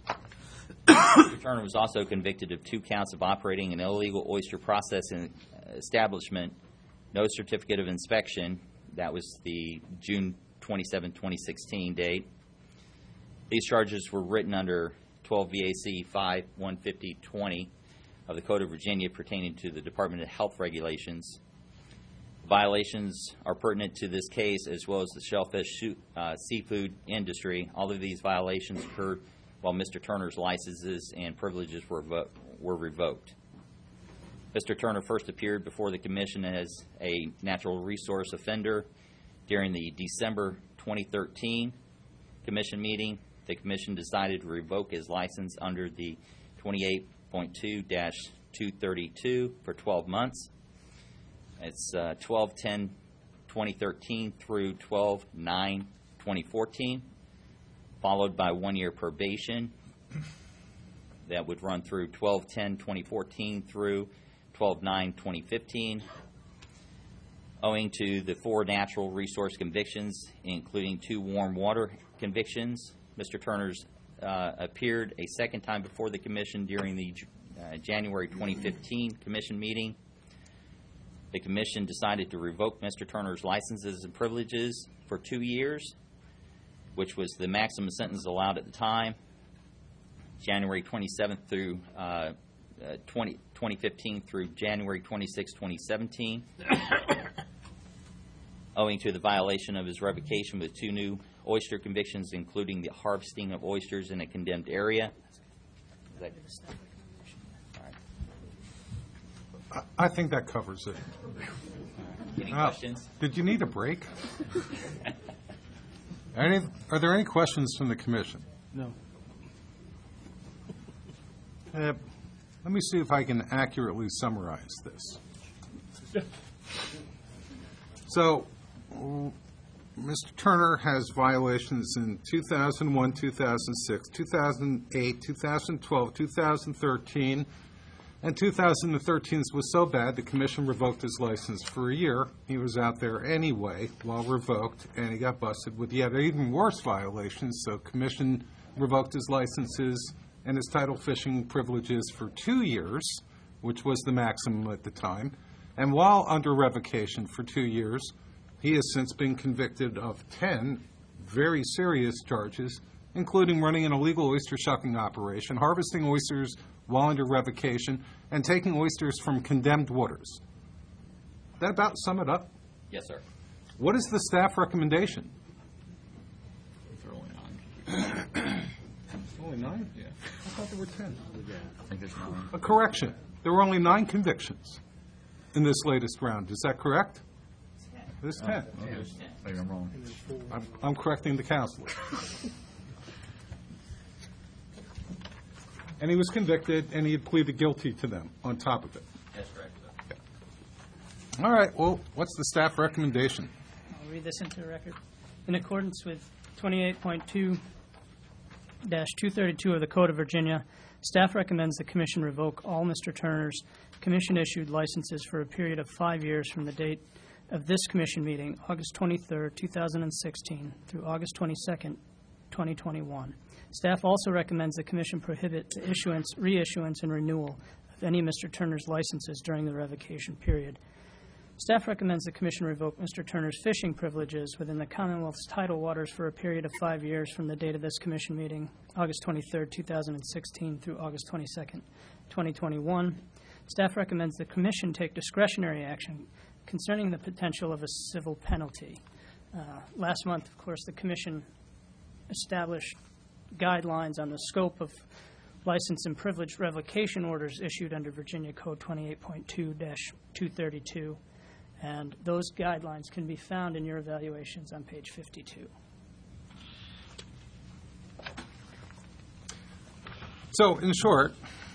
Mister Turner was also convicted of two counts of operating an illegal oyster processing establishment, no certificate of inspection. That was the June twenty-seventh, twenty sixteen date. These charges were written under twelve V A C five one fifty twenty of the Code of Virginia pertaining to the Department of Health regulations. Violations are pertinent to this case as well as the shellfish uh, seafood industry. All of these violations occurred while Mister Turner's licenses and privileges were, vo- were revoked. Mister Turner first appeared before the Commission as a natural resource offender during the December twenty thirteen Commission meeting. The Commission decided to revoke his license under the twenty-eight point two dash two thirty-two for twelve months. It's uh, twelve ten twenty thirteen through twelve nine twenty fourteen, followed by one-year probation that would run through twelve ten twenty fourteen through twelve nine twenty fifteen. Owing to the four natural resource convictions, including two warm water convictions, Mister Turner's uh, appeared a second time before the Commission during the uh, January twenty fifteen Commission meeting. The Commission decided to revoke Mister Turner's licenses and privileges for two years, which was the maximum sentence allowed at the time, January twenty-seventh through uh, uh, twenty, twenty fifteen through January twenty-sixth, twenty seventeen. Owing to the violation of his revocation with two new oyster convictions, including the harvesting of oysters in a condemned area. That, I- I think that covers it. any Uh, questions? Did you need a break? Any, are there any questions from the Commission? No. Uh, Let me see if I can accurately summarize this. So, w- Mister Turner has violations in two thousand one, two thousand six, two thousand eight, two thousand twelve, two thousand thirteen, and two thousand thirteen was so bad the Commission revoked his license for a year. He was out there anyway while revoked, and he got busted with yet even worse violations, so Commission revoked his licenses and his tidal fishing privileges for two years, which was the maximum at the time. And while under revocation for two years, he has since been convicted of ten very serious charges, including running an illegal oyster shucking operation, harvesting oysters while under revocation, and taking oysters from condemned waters. That about sum it up? Yes, sir. What is the staff recommendation? They're only nine. Only nine? Yeah. I thought there were ten. I think there's nine. A correction. There were only nine convictions in this latest round. Is that correct? There's ten. Okay. Maybe I'm wrong. I'm, I'm correcting the counselor. And he was convicted, and he had pleaded guilty to them on top of it. That's correct, sir. All right, well, what's the staff recommendation? I'll read this into the record. In accordance with twenty-eight point two dash two thirty-two of the Code of Virginia, Staff recommends the Commission revoke all Mister Turner's Commission-issued licenses for a period of five years from the date of this Commission meeting, August twenty-third, two thousand sixteen, through August twenty-second, twenty twenty-one. Staff also recommends the Commission prohibit the issuance, reissuance, and renewal of any Mister Turner's licenses during the revocation period. Staff recommends the Commission revoke Mister Turner's fishing privileges within the Commonwealth's tidal waters for a period of five years from the date of this Commission meeting, August twenty-third, two thousand sixteen, through August twenty-second, twenty twenty-one. Staff recommends the Commission take discretionary action concerning the potential of a civil penalty. Uh, last month, of course, the Commission established guidelines on the scope of license and privilege revocation orders issued under Virginia Code twenty-eight point two dash two thirty-two, and those guidelines can be found in your evaluations on page fifty-two. So, in short,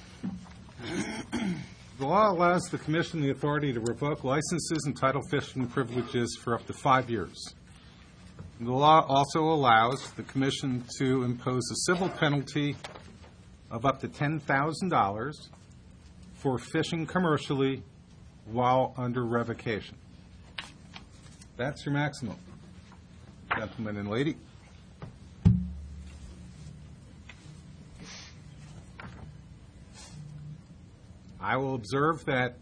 the law allows the Commission the authority to revoke licenses and title fishing privileges for up to five years. The law also allows the Commission to impose a civil penalty of up to ten thousand dollars for fishing commercially while under revocation. That's your maximum, gentlemen and lady. I will observe that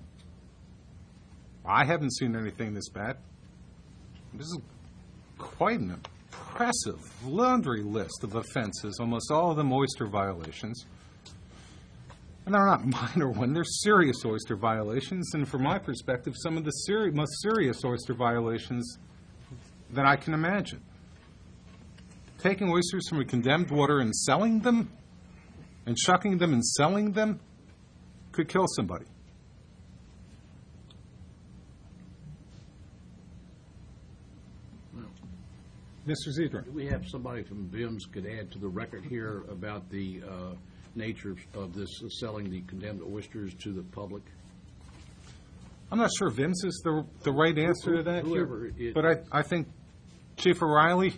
I haven't seen anything this bad. This is quite an impressive laundry list of offenses, almost all of them oyster violations. And they're not minor ones, they're serious oyster violations, and from my perspective, some of the seri- most serious oyster violations that I can imagine. Taking oysters from a condemned water and selling them, and shucking them and selling them, could kill somebody. Mister Zedrin. Do we have somebody from V I M S could add to the record here about the uh, nature of this uh, selling the condemned oysters to the public? I'm not sure V I M S is the, the right answer to that here, Whoever it- but I, I think Chief O'Reilly,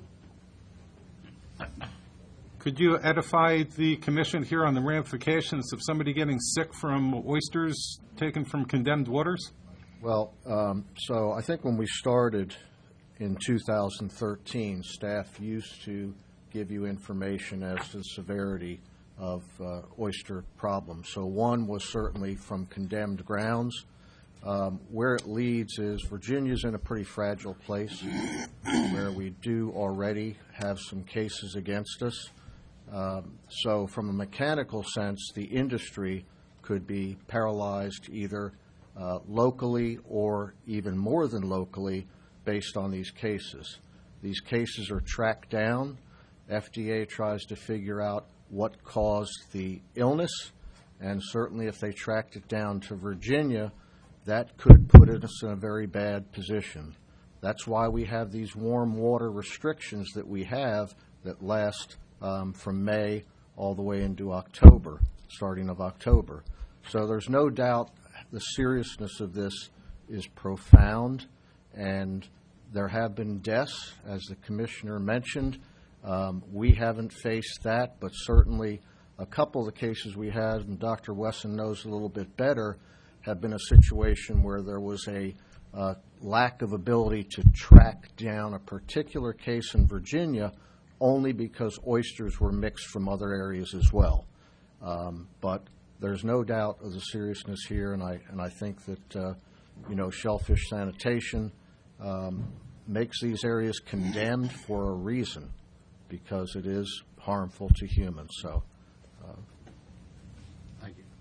could you edify the Commission here on the ramifications of somebody getting sick from oysters taken from condemned waters? Well, um, so I think when we started in two thousand thirteen, staff used to give you information as to the severity of uh, oyster problems. So one was certainly from condemned grounds. Um, where it leads is Virginia's in a pretty fragile place where we do already have some cases against us. Um, so from a mechanical sense, the industry could be paralyzed either uh, locally or even more than locally based on these cases. These cases are tracked down. F D A tries to figure out what caused the illness, and certainly if they tracked it down to Virginia, that could put us in a very bad position. That's why we have these warm water restrictions that we have that last um, from May all the way into October, starting of October. So there's no doubt the seriousness of this is profound, and there have been deaths, as the Commissioner mentioned. Um, we haven't faced that, but certainly a couple of the cases we had, and Doctor Wesson knows a little bit better, have been a situation where there was a uh, lack of ability to track down a particular case in Virginia only because oysters were mixed from other areas as well. Um, but there's no doubt of the seriousness here, and I and I think that uh, you know shellfish sanitation um, makes these areas condemned for a reason, because it is harmful to humans. So. Uh, Thank you.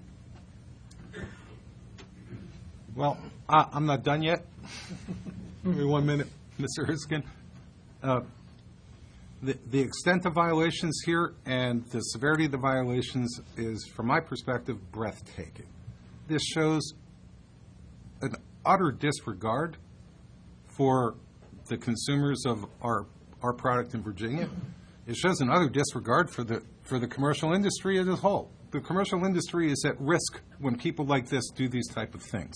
Well, uh, I'm not done yet. Give me one minute, Mister Erskine. Uh, the, the extent of violations here and the severity of the violations is, from my perspective, breathtaking. This shows an utter disregard for the consumers of our our product in Virginia. It shows an utter disregard for the for the commercial industry as a whole. The commercial industry is at risk when people like this do these type of things.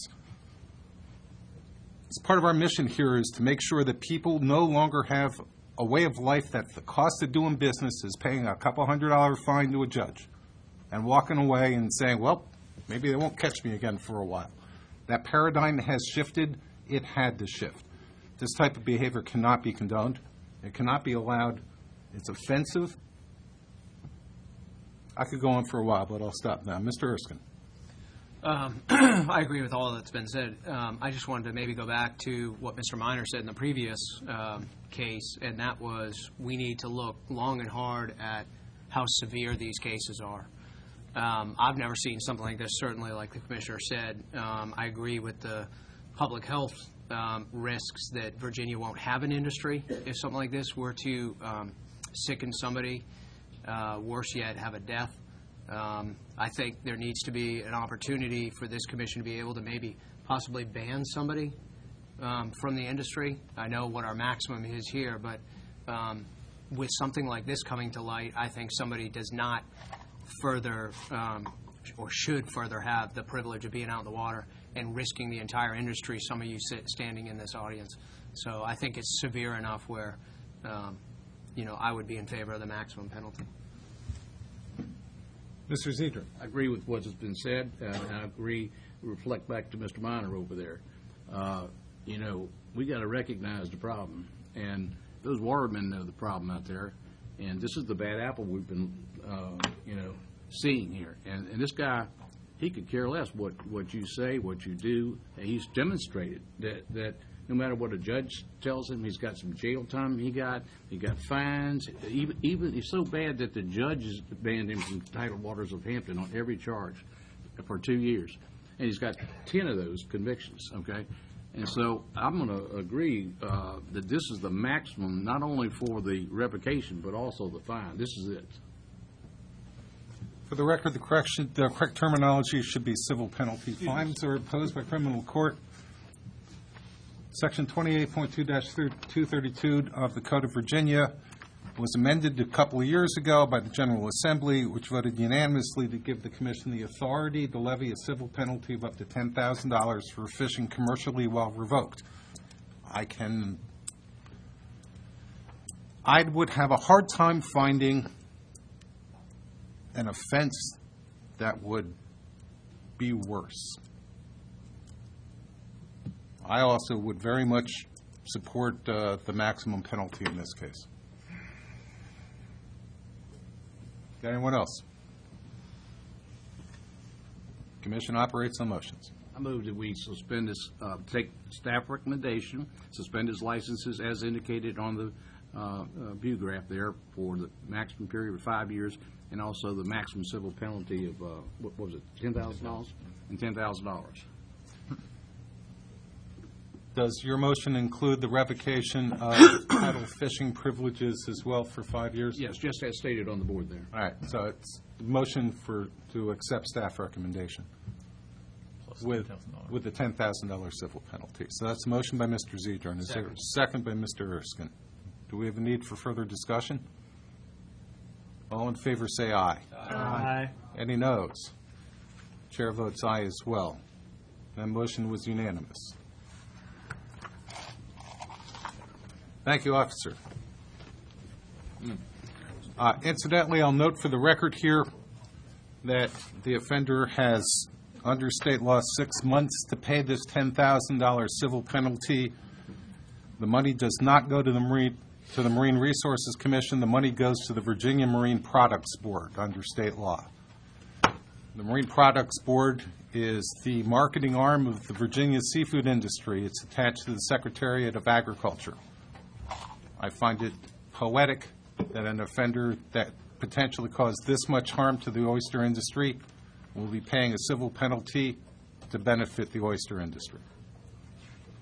It's part of our mission here is to make sure that people no longer have a way of life that the cost of doing business is paying a couple hundred dollar fine to a judge. and walking away and saying, well, maybe they won't catch me again for a while. That paradigm has shifted. It had to shift. This type of behavior cannot be condoned. It cannot be allowed. It's offensive. I could go on for a while, but I'll stop now. Mister Erskine. Um, I agree with all that's been said. Um, I just wanted to maybe go back to what Mister Minor said in the previous um, case, and that was we need to look long and hard at how severe these cases are. Um, I've never seen something like this, certainly like the Commissioner said. Um, I agree with the public health um, risks that Virginia won't have an industry if something like this were to um, sicken somebody, uh, worse yet, have a death. Um, I think there needs to be an opportunity for this commission to be able to maybe possibly ban somebody um, from the industry. I know what our maximum is here, but um, with something like this coming to light, I think somebody does not further um, or should further have the privilege of being out in the water and risking the entire industry, some of you sit standing in this audience. So I think it's severe enough where, um, you know, I would be in favor of the maximum penalty. Mister Zedrin. I agree with what has been said, uh, and I agree, reflect back to Mister Minor over there. Uh, you know, we got to recognize the problem, and those watermen know the problem out there, and this is the bad apple we've been, uh, you know, seeing here. And, and this guy, he could care less what, what you say, what you do. And he's demonstrated that, that no matter what a judge tells him, he's got some jail time he got, he got fines. Even, even it's so bad that the judges banned him from tidal waters of Hampton on every charge for two years. And he's got ten of those convictions, okay? And so I'm going to agree uh, that this is the maximum, not only for the revocation, but also the fine. This is it. For the record, the correction, the correct terminology should be civil penalty. Fines are imposed by criminal court. Section twenty-eight point two dash two thirty-two of the Code of Virginia was amended a couple of years ago by the General Assembly, which voted unanimously to give the Commission the authority to levy a civil penalty of up to ten thousand dollars for fishing commercially while revoked. I can, I would have a hard time finding an offense that would be worse. I also would very much support uh, the maximum penalty in this case. Got anyone else? Commission operates on motions. I move that we suspend this, uh, take staff recommendation, suspend his licenses as indicated on the uh, uh, view graph there for the maximum period of five years, and also the maximum civil penalty of, uh, what was it, ten thousand dollars? And ten thousand dollars. Does your motion include the revocation of tidal fishing privileges as well for five years? Yes, just as stated on the board there. All right, so it's the motion for, to accept staff recommendation with, with the ten thousand dollars civil penalty. So that's a motion by Mister Zedrin. Is there a second by Mister Erskine? Do we have a need for further discussion? All in favor say aye. Aye. Any noes? Chair votes aye as well. That motion was unanimous. Thank you, officer. Uh, incidentally, I'll note for the record here that the offender has, under state law, six months to pay this ten thousand dollars civil penalty. The money does not go to the Marine to the Marine Resources Commission. The money goes to the Virginia Marine Products Board under state law. The Marine Products Board is the marketing arm of the Virginia seafood industry. It's attached to the Secretariat of Agriculture. I find it poetic that an offender that potentially caused this much harm to the oyster industry will be paying a civil penalty to benefit the oyster industry.